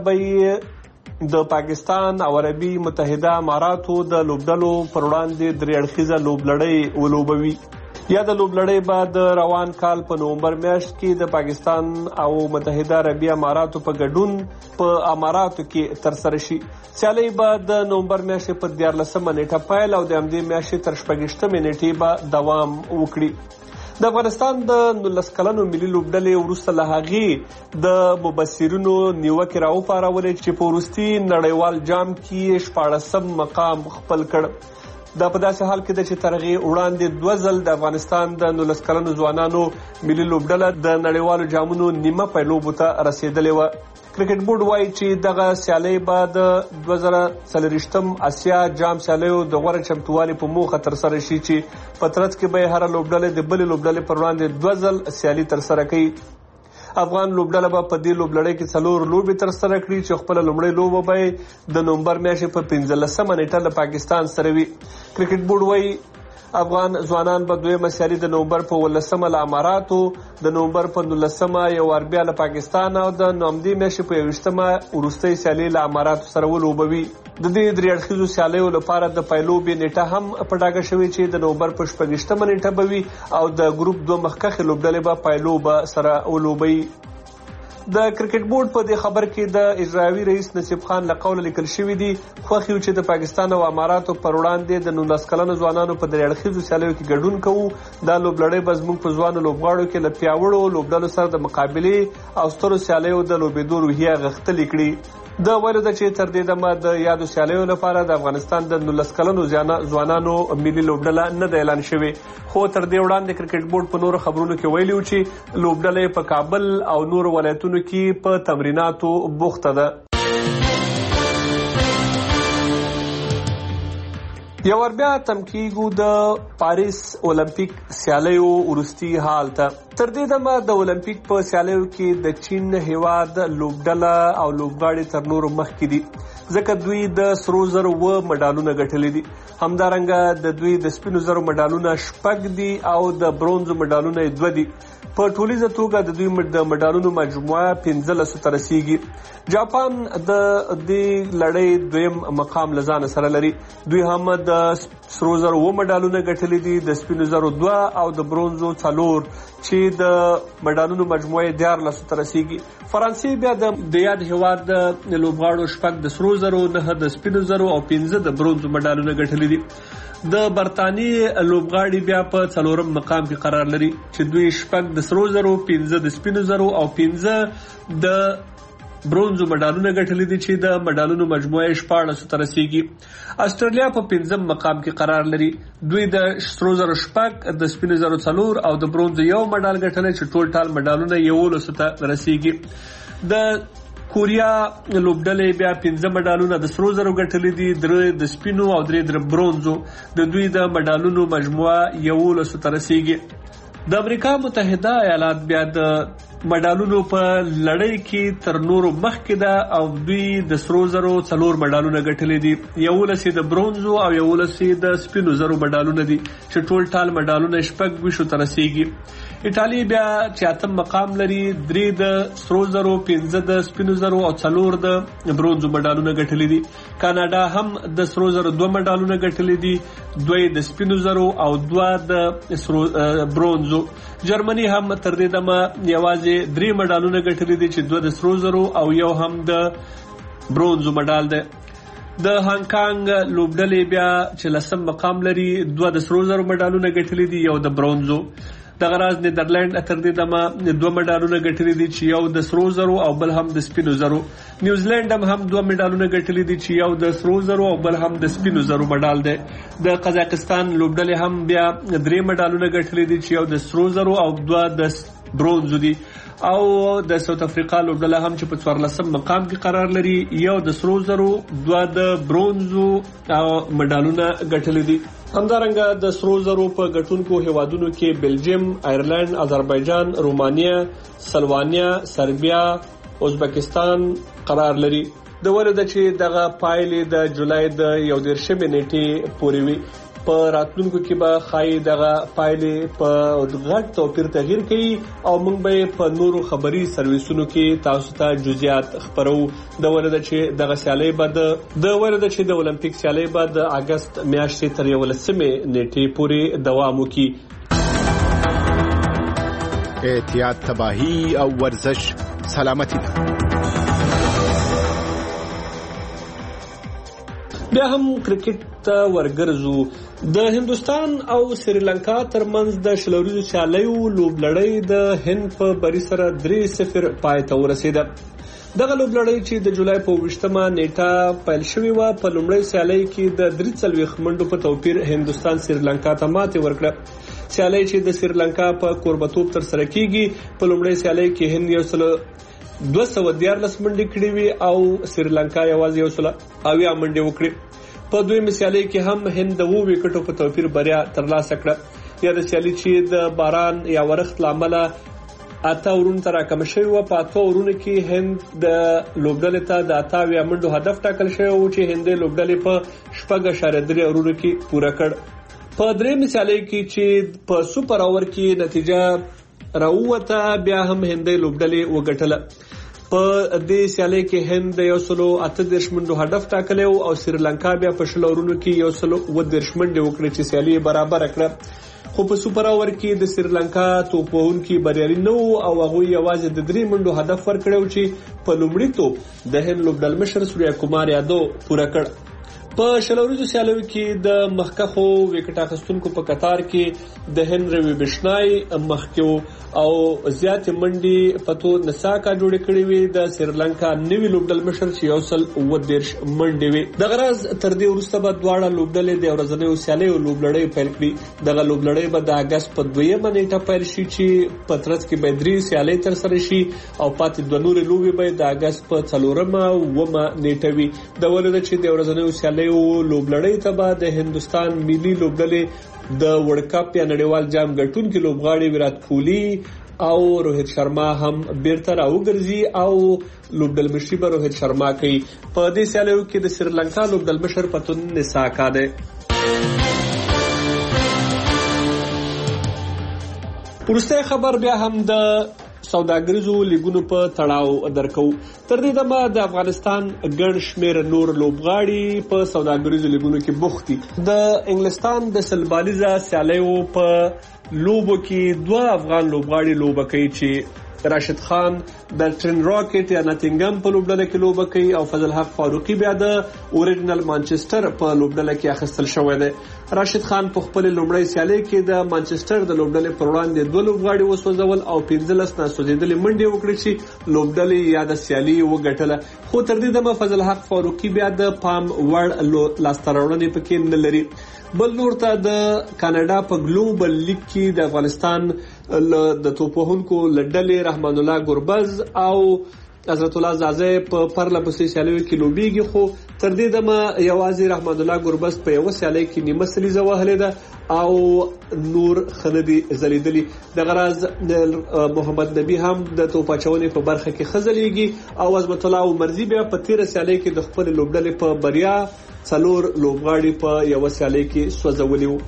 به د پاکستان او عربي متحده اماراتو د لوبډلو پر وړاندې درې اړخیزه لوبلړۍ ولوبوي. یا د لوبلړۍ به د روان کال په نومبر میاشت کې د پاکستان او متحده عربي اماراتو په ګډون په اماراتو کې ترسره شي. سیالۍ به د نومبر میاشتې په دیارلسمه نیټه پیل او د همدې میاشتې تر شپږویشتمې نیټې به دوام وکړي. د افغانستان د نولس کلنو ملي لوبډلې وروسته له هغې د مبصرینو نیوکې راوپارولې چې په وروستي نړیوال جام کې شپاړسم مقام خپل کړ. دا په داسې حال کې ده چې تر هغې وړاندې دوه ځل د افغانستان د نولس کلنو ځوانانو ملي لوبډله د نړیوالو جامونو نیمه پایلوبو ته رسېدلې وه. کرکټ بورډ وایي چې دغه سیالۍ به د دوه زره څلرویشتم اسیا جام سیالیو د غوره چمتووالي په موخه ترسره شي چې په ترڅ کې به هره لوبډله د بلې لوبډلې پر وړاندې دوه ځل سیالي ترسره کوي. افغان لوبډله به په دې لوبلړۍ کې څلور لوبې ترسره کړي چې خپله لومړۍ لوبه به د نومبر میاشتې په پنځلسمه نیټه له پاکستان سره وي. کرکټ بورډ وایي افغان ځوانان به دویمه سیالي د نومبر په ولسمه له اماراتو، د نومبر په نولسمه یو وار بیا له پاکستان او د همدې میاشتې په یوویشتمه وروستۍ سیالي له اماراتو سره ولوبوي. د دې درې اړخیزو سیالیو لپاره د پایلوبې نیټه هم په ډاګه شوې چې د نومبر په شپږویشتمه نیټه به وي او د ګروپ دوه مخکښې لوبډلې به پایلوبه سره ولوبوي. د کرکټ بورډ په دې خبر کې د اجرایوي رئیس نصیب خان له قوله لیکل شوي دي خوښ یو چې د پاکستان او اماراتو پر وړاندې د نولس کلنو ځوانانو په درې اړخیزو سیالیو کې ګډون کوو. دا لوبلړۍ به زموږ په ځوانو لوبغاړو کې له پیاوړو لوبډلو سره د مقابلې او سترو سیالیو د لوبېدو روحیه غښتلې کړي. د ویلو ده چې تر دې دمه د یادو سیالیو لپاره د افغانستان د نولس کلنو ځوانانو ملي لوبډله نه ده اعلان شوې، خو تر دې وړاندې کرکټ بورډ په نورو خبرونو کې ویلي و چې لوبډله په کابل او نورو ولایتونو کې په تمریناتو بوخته ده. یو ور بیا تم کیږو د پاریس اولمپیک سیالیو وروستي حال ته. تر دې دمه د اولمپیک په سیالیو کې د چین هیواد لوبډله او لوبغاړي تر نورو مخکې دي ځکه دوی د سرو زرو و مډالونه ګټلي دي. همدارنګه د دوی د سپینو زرو مډالونه شپږ دي او د برونزو مډالونه دوه دي. په ټولیزه توګه د دوی د مډالونو مجموعه پنځلسو ته رسیږي. جاپان د دې لړۍ دویم مقام له ځانه سره لري. دوی هم د سرو زرو و مډالونه ګټلي دي، د سپینو زرو دوه او د برونزو څلور چې د مډالونو مجموعه دیارلسو ته رسیږي. فرانسې بیا د یاد هیواد د لوبغاړو شپږ د سرو زرو، نه د سپینو زرو او پنځه د برونزو مډالونه ګټلي دي. د برتانیې لوبغاړي بیا په څلورم مقام کې قرار لري چې دوی شپږ د سرو زرو، پنځه د سپینو زرو او پنځه د برونزو مډالونه ګټلي دي چې د مډالونو مجموعه شپاړسو ته رسیږي. استرالیا په پنځم مقام کې قرار لري. دوی د سرو زرو شپږ، د سپینو زرو څلور او د برونزو یو مډال ګټلی چې ټول ټال مډالونه یولسو ته رسیږي. د کوریا لوبډلې بیا پنځه مډالونه د سرو زرو ګټلې دي، درې د سپینو او درې د برونزو. د دوی د مډالونو مجموعه یولسو ته رسیږي. د امریکا متحده ایالات بیا د مډالونو په لړۍ کې تر نورو مخکې ده او دوی د سرو زرو څلور مډالونه ګټلې دي، یولس د برونزو او یولس د سپینو زرو مډالونه دي چې ټول ټال مډالونه شپږ ویشو ته رسیږي. ایټالیا بیا چې اتم مقام لري، درې د سرو زرو، پنځه د سپینو زرو او څلور د برونزو مډالونه ګټلې دي. کاناډا هم د سرو زرو دوه مډالونه ګټلې دي، دوی د سپینو زرو او دوه د سرو برونزو. جرمني هم تر دې دمه یوازې درې مډالونه ګټلې دي چې دوه د سرو زرو او یو هم د برونزو مډال ده. د هانګ کانګ لوبډلې بیا چې لسم مقام لري، دوه د سرو زرو مډالونه ګټلې دي، یو د برونزو. دغه راز نیدرلند تر دې دمه دوه مډالونه ګټلې دي چې یو د سرو زرو او بل هم د سپینو زرو. نیوزیلند هم هم دوه مډالونه ګټلې دي چې یو د سرو زرو او بل هم د سپینو زرو مډال دی. د قزاقستان لوبډلې هم بیا درې مډالونه ګټلې دي چې یو د سرو زرو او دوه د برونزو دي. او د ساوث افریقا لوبډله هم چې په څوارلسم مقام کې قرار لري، یو د سرو زرو، دوه د برونزو او مډالونه ګټلې دي. همدارنګه د سرو زرو په ګټونکو هیوادونو کې بلجیم، آیرلند، آذربایجان، رومانیا، سلوانیا، سربیا، ازبکستان قرار لري. د ولود چې دغه پایلې د جولای د یو دیرشمې نیټې پورې وي. په راتلونکو کې به خای دغه پایلې په غټ توپیر تغییر کوي او موږ به په نورو خبري سرویسونو کې تاسو ته جزئیات خبرو. د ولود چې دغه سیالي بعد د ولود چې د اولمپیک سیالي بعد د اگست میاشتې تر یولسمې نیټې پورې دوام وکړي. احتیاط، تباہی او ورزش سلامتی ده. بیا هم کرکټ ته ورګرځو. د هندستان او سریلانکا ترمنځ د شلوریزو سیالیو لوبلړۍ د هند په بری سره درې صفر پای ته ورسیده. دغه لوبلړۍ چې د جولای په ویشتمه نیټه پیل شوې و، په لومړۍ سیالۍ کې د درې څلوېښت منډو په توپیر هندستان سریلانکا ته ماتې ورکړه. سیالۍ چې د سریلانکا په کوربتوب تر سره کیږي، په لومړۍ سیالۍ کې هند یو سل دوه سوه دیارلس منډې کړې وي او سریلانکا یوازې یو سل اویا منډې وکړې. په دویمه سیالۍ کې هم هند د اووه وکټو په توپیر بریا ترلاسه کړه. یا د سیالۍ چې د باران یا ورښت لامل اته ورونو ته راکم شوی و، په اته ورونو کې هند د لوبډلې ته د اته اویا منډو هدف ټاکل شوی و چې هند لوبډلې په شپږ اشاریه درې ورونو کې پوره کړ. په درېمه سیالۍ کې چې په سوپر اوور کې نتیجه راووته، بیا هم هند لوبډلې وګټله. په دې سیالۍ کې هند یو سلو اته دیرش منډو هدف ټاکلی او سریلانکا بیا په شلو ورونو کې یو سلو اووه دیرش منډې وکړې چې سیالي برابر کړه. خو په سوپر اوور کې د سریلانکا توپوونکي بریالي نه وو او هغه یوازې د درې منډو هدف ورکړو چې په لومړي توپ د هند لوبډل مشر سوریا کومار یادو پوره کړ. په شلوریزو سیالیو کې د مخکخو وکټ اخیستونکو په قطار کې د هنری وبشنای مخکیو او زیات منډي پتو نساکا جوړ کړی وي. د سریلانکا نوی لوبډل مشر چې یو سل اووه دیرش منډي وي. د غرض تر دې وروسته به دواړه لوبډلې د ورځنیو سیالیو لوبلړۍ پیل کړي. دغه لوبلړۍ به د اگست په دویمه نیټه پیل شي چې په ترڅ کې به درې سیالۍ تر سره شي او پاتې دوه نورې لوبې به د اگست په څلورمه اوومه نیټه وي. د ولود چې د ورځنیو سیالیو لوبلړۍ ته به د هندستان ملي لوبډلې د ورلد کپ یا نړیوال جام ګټونکي لوبغاړي ویرات کوهلی او روهیت شرما هم بیرته راوګرځي او لوبډل مشري به روهیت شرما کوي. په دې سیالیو کې د سریلانکا لوبډل مشر پتون نساکا دی. ورسته خبر بیا هم د سوداګریزو لیګونو په تړاو درکو. تر دې دمه د افغانستان ګڼ شمېر نور لوبغاړي په سوداګریزو لیګونو کې بوخت دي. د انګلستان د سلبالیزه سیالیو په لوبو کې دوه افغان لوبغاړي لوبه کوي چې راشد خان د ټرین راکټ یا ناتینګم په لوبډله کې لوبه کوي او فضل حق فاروقي بیا د اوریجنل مانچستر په لوبډله کې اخیستل شوی دی. راشد خان په خپل لومړی سیالي کې د مانچستر د لوبډلې پر وړاندې دوه لوبغاړي وسوځول او پنځلس ناسوځېدلې منډې وکړې چې لوبډلې یا د سیالي وګټله. خو تر دې دمه فضل حق فاروقي بیا د پام وړ لاسته راوړنې پکې نه لري. بل نور ته د کاناډا په ګلوبل لیګ کې د افغانستان د توپوهونکو لډلې رحمان الله ګربز او حضرت الله زازه په پرله پسې سیالیو کې لوبيږي، خو تر دې دمه یوازې رحمت الله ګربز په یو سیالي کې نیمه سلیزه وهلې ده او نور خلدي زلیدلی. د غراز محمد نبی هم د توپاچونې په برخه کې خزلېږي او عظمت الله عمرزي بیا په تیر سیالي کې د خپل لوبډلې په بریا څلور لوبغاړي په یو سیالي کې سوځولي وو.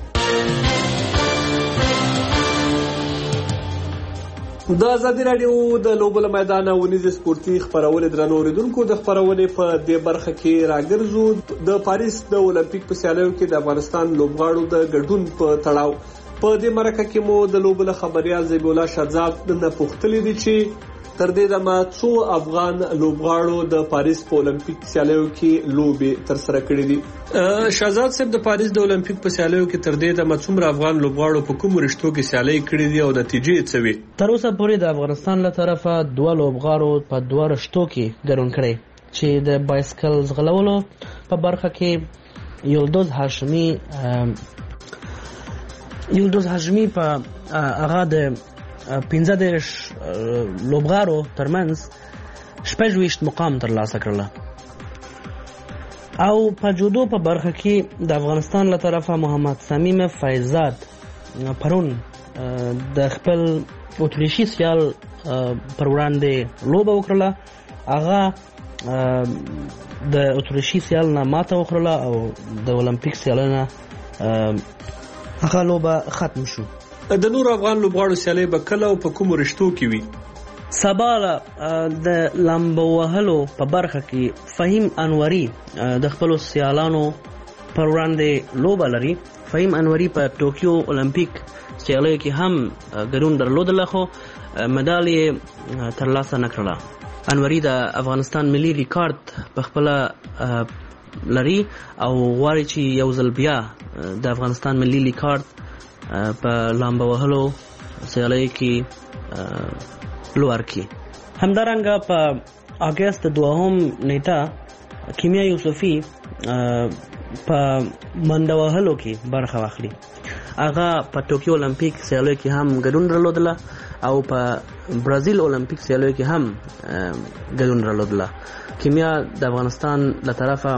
د آزادي رادیو د لوبو له میدانه ونیزه سپورتي خبرونه درنو اوریدونکو د خبرونه په دې برخه کې راګرځو. د پاریس د اولمپیک په سیالیو کې د افغانستان لوبغاړو د ګډون په تړاو په دې مرکه کې مو د لوبو له خبريال زیب الله شهزاد نه پوښتلې دي چې تر دې دمه څو افغان لوبغاړو د پاریس په اولمپیک سیالیو کې لوبي تر سره کړې دي. شهزاد صاحب د پاریس د اولمپیک په سیالیو کې تر دې دمه څومره افغان لوبغاړو په کوم رشتو کې سیالي کړې دي او نتیجې څه وي؟ تر اوسه پورې د افغانستان له طرفه دوه لوبغاړو په دوه رشتو کې ګډون کړي چې د بایسکل ځغلولو په برخه کې یلدوز هاشمی یلدوز هاشمی په هغه د پنځه دیرش لوبغاړو ترمنځ شپږ ویشت مقام ترلاسه کړل او په جودو په برخه کې د افغانستان له طرفه محمد صمیم فیضزاد پرون د خپل اتریشي سیال پر وړاندې لوبه وکړه. هغه د اتریشي سیال نه ماته وکړه او د اولمپیک سیالونه هغه لوبه ختم شو. د نور افغان لوبغاړو سیالي به کله او په کوم رشتو کې وي؟ سبا د لامبو وهلو په برخه کې فهیم انوري د خپل سیالانو پر وړاندې لوبه لري. فهیم انوري په ټوکیو اولمپیک سیالیو کې هم ګډون درلودل خو مډال یې ترلاسه نه کړله. انوري د افغانستان ملي ریکارډ په خپل لري او غواړي چې یو ځل بیا د افغانستان ملي ریکارډ په لامبو وهلو سیالۍ کې لوړ کړي. همدارنګه په اگست دوهم نیټه کیمیا یوسفی په منډه وهلو کې برخه واخلي. هغه په ټوکیو اولمپیک سیالیو کې هم ګډون درلودل او په برازیل اولمپیک سیالیو کې هم ګډون درلودل. کیمیا د افغانستان له طرفه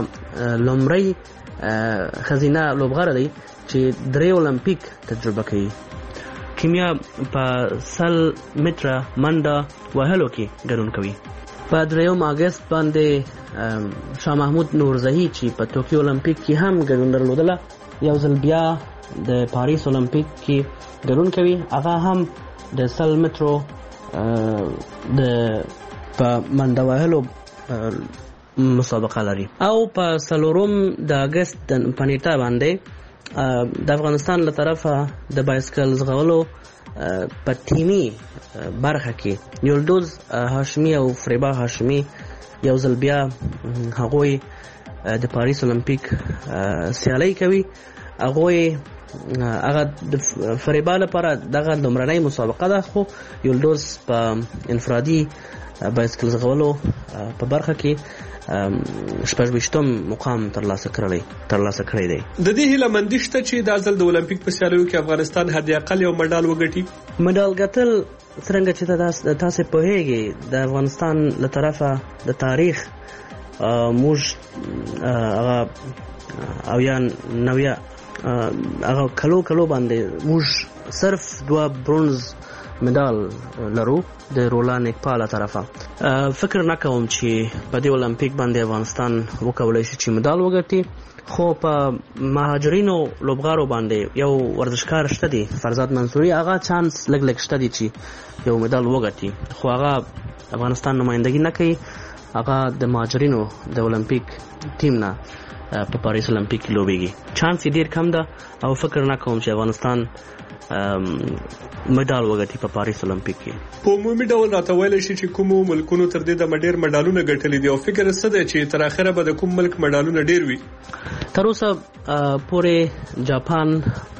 لومړی خزینه لوبغاړه دی چې درې اولمپیک تجربه کوي. کیمیا په سل متره منډه وهلو کې ګډون کوي. په درېم اگست باندې شاه محمود نورزهی چې په ټوکیو اولمپیک کې هم ګډون درلودل یو ځل بیا د پاریس اولمپیک کې ګډون کوي. هغه هم د سل مترو د په منډه وهلو مسابقه لري. او په سلورم د اگست په نیټه باندې د افغانستان له طرفه د بایسکل ځغلولو په ټیمي برخه کې یلدوز هاشمی او فریبا هاشمی یو ځل بیا هغوی د پاریس اولمپیک سیالي کوي. هغوی هغه د فریبا لپاره دغه لومړنۍ مسابقه ده خو یلدوز په انفرادي بایسکل ځغلولو په برخه کې شپږ ویشتم مقام ترلاسه کړی ترلاسه کړی دی. د دې هیله مندي شته چې د ځل د اولمپیک په سیالیو کې افغانستان حد اقل یو مډال وګټي. مډال ګټل څنګه چې تاسو په هیګي د افغانستان له طرفه د تاریخ موږ هغه او یا نویا هغه کلو کلو باندې موږ صرف دوه برونز مډال لرو د رولان اقبال طرفه. فکر نکوم چې په دې اولمپیک باندې افغانستان وکولای شي چې مډال وګټي، خو په مهاجرینو لوبغاړو باندې یو ورزشکار شته دی فرزاد منصوري، هغه چانس لګ لګ شته دی چې یو مډال وګټي، خو هغه افغانستان نمائندګي نه کوي. هغه د مهاجرینو د اولمپیک ټیم نه په پاریس اولمپیک کې لوبېږي. چانس یې ډیر کم ده او فکر نکوم چې افغانستان مډال وګټي په پاریس اولمپیک کې. په عمومي ډول راته ویل شي چې کوم ملکونو تر دې د ډیر مډالونه ګټلي دي او فکر څه دی چې تر اخره به د کوم ملک مډالونه ډیر وي؟ تر اوسه پورې جاپان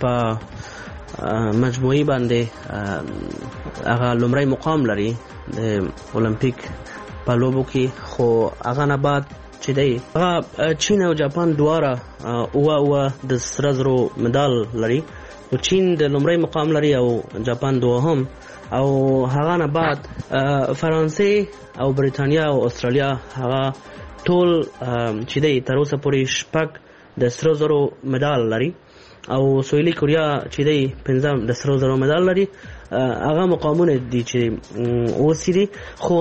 په مجموعي باندې هغه لومړی مقام لري د اولمپیک په لوبو کې، خو هغه نه بعد چې دی هغه چین او جاپان دواړه اوه اوه د سره زرو مډال لري. چین د لومړی مقام لري او جاپان دوهم او هغه نه بعد فرانسې او بریتانیا او استرالیا هغه ټول چې دی تر اوسه پورې شپږ د سرو زرو مډال لري او سویلي کوریا چې دی پنځم د سرو زرو مډال لري. هغه مقامونه دي چې اوس دي خو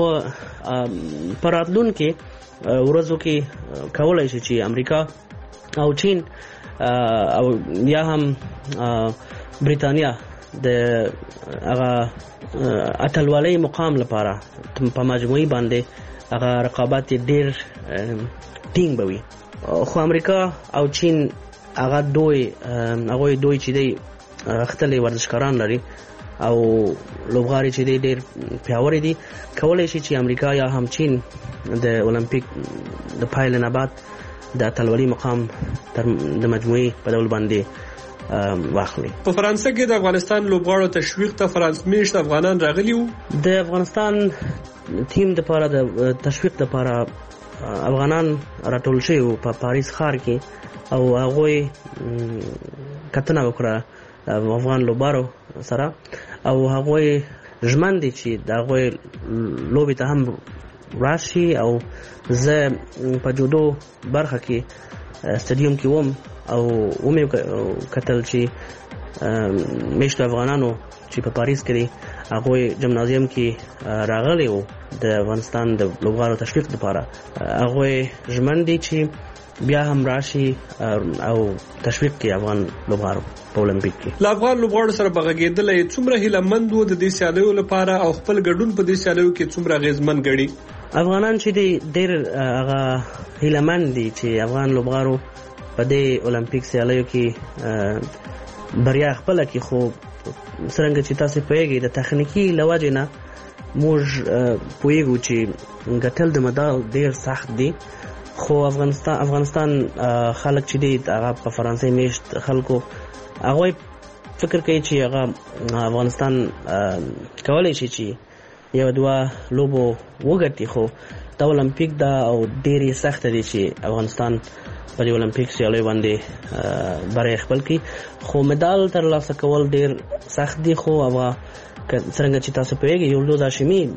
په راتلونکي ورځو کې کولای شي چې امریکا او چین او یا هم بریتانیا د هغه اتلولۍ مقام لپاره په مجموعي باندې هغه رقابت ډیر ټینګ بوي. خو امریکا او چین هغه دوی هغه دوی چې دی اختلې ورزشکاران لري او لوبغاړي چې دی ډیر پیاوړي دي. کولای شي چې امریکا یا هم چین د اولمپیک د پایلې نه بعد د اتلولۍ مقام تر د مجموعي په ډول باندې واخلي. په فرانسه کې د افغانستان لوبغاړو تشویق ته فرانس میشت افغانان راغلي وو. د افغانستان ټیم د لپاره د تشویق لپاره افغانان راټول شوي وو په پاریس ښار کې او هغوی کتنه وکړه افغان لوبغاړو سره او هغوی ژمن دي چې د هغوی لوبې ته هم راشي. او زه په جودو برخه کې سټیډیوم کې وم او ومې کتل چې میشتو افغانانو چې په پاریس کې دي هغوی جمنازیم کې راغلي وو د افغانستان د لوبغاړو تشویق لپاره. هغوی ژمن دي چې بیا هم راشي او تشویق کې افغان لوبغاړو په اولمپیک کې. له افغان لوبغاړو سره بغږېدل څومره هیلهمند وو د دې سیالیو لپاره او خپل ګډون په دې سیالیو کې څومره اغېزمن ګڼي؟ افغانان چې دي ډېر هغه هیلهمند دي چې افغان لوبغاړو په دې اولمپیک سیالیو کې بریا خپله کړي. خو څرنګه چې تاسو پوهېږئ د تخنیکي له وجې نه موږ پوهېږو چې ګټل د مډال ډېر سخت دي. خو افغانستان افغانستان خلک چې دي هغه په فرانسې میشت خلکو هغوی فکر کوي چې هغه افغانستان کولی شي چې یو دوه لوبو وګټي. خو د اولمپیک دا او ډېرې سخته دي چې افغانستان په دې اولمپیک سیالیو باندې بریا خپل کړي. خو مډال ترلاسه کول ډېر سخت دي. خو هغه څرنګه چې تاسو پوهېږئ یولدوز هاشمي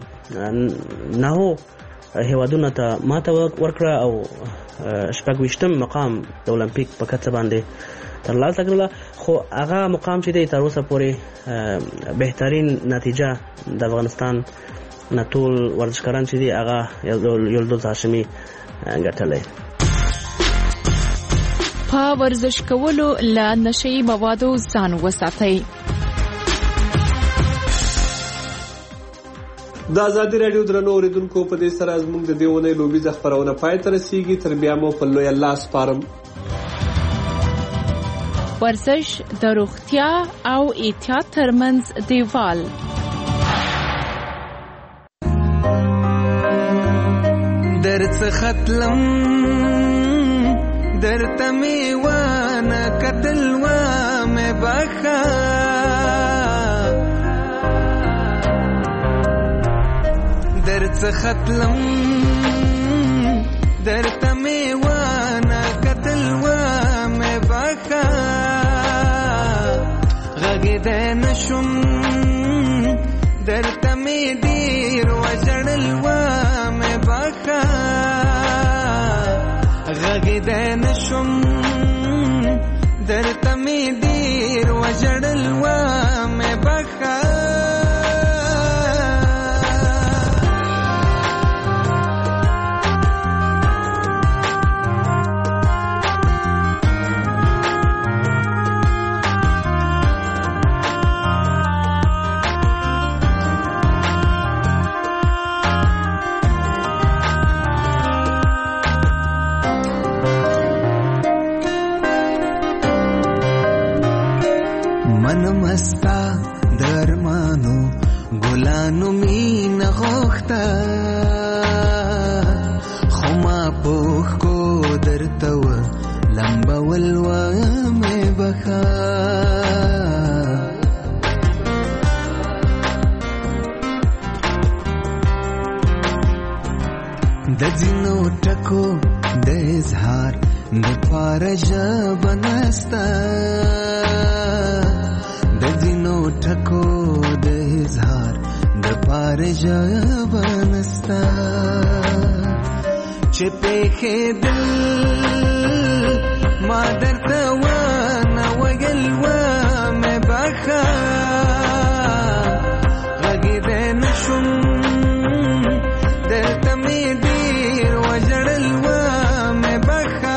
نهو هیوادونو ته ماته ورکړه او شپږ ویشتم مقام د اولمپیک په کچه باندې ترلاسه کړله. خو هغه مقام چې دی تر اوسه پورې بهترین نتیجه د افغانستان نه ټول ورزشکاران چې دي هغه یولدوز هاشمي ګټلی. په ورزش کولو له نشهیي موادو ځان وساتئ. د ازادي رادیو درنو اوریدونکو په دې سره زموږ د دې ونې لوبیزه خبرونه پای ته رسیږي. تر بیا مو په لوی الله سپارم. ورزش د روغتیا او احتیاط ترمنځ دیوال. درڅ ختلم درته می وانه کتل و مې بخا درڅ ختلم درته می وانه کتل و مې بخا غږ دې نشم درته می ډیر وجړل و مې بخا غږ دې نشم درته می ډیر وجړل و مې بخا مستا درمانو ګلانو مين غوخته خما پوخ کو درتو لمبول و مې بخا د جنو ټکو د اظهار د پارج بنستا د دینو ټکو د اظهار پار جوابنستا چې په دل ما درته ونه ویل و مې بخا غږېدی نشم دلته مې ډېر وژړل و مې بخا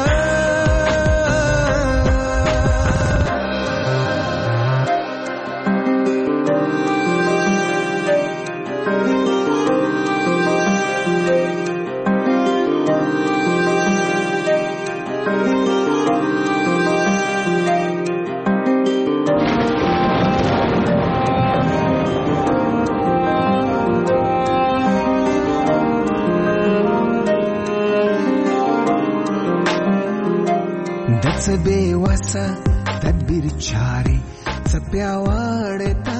څه بې وسه تدبیر چارې څه پیاوړې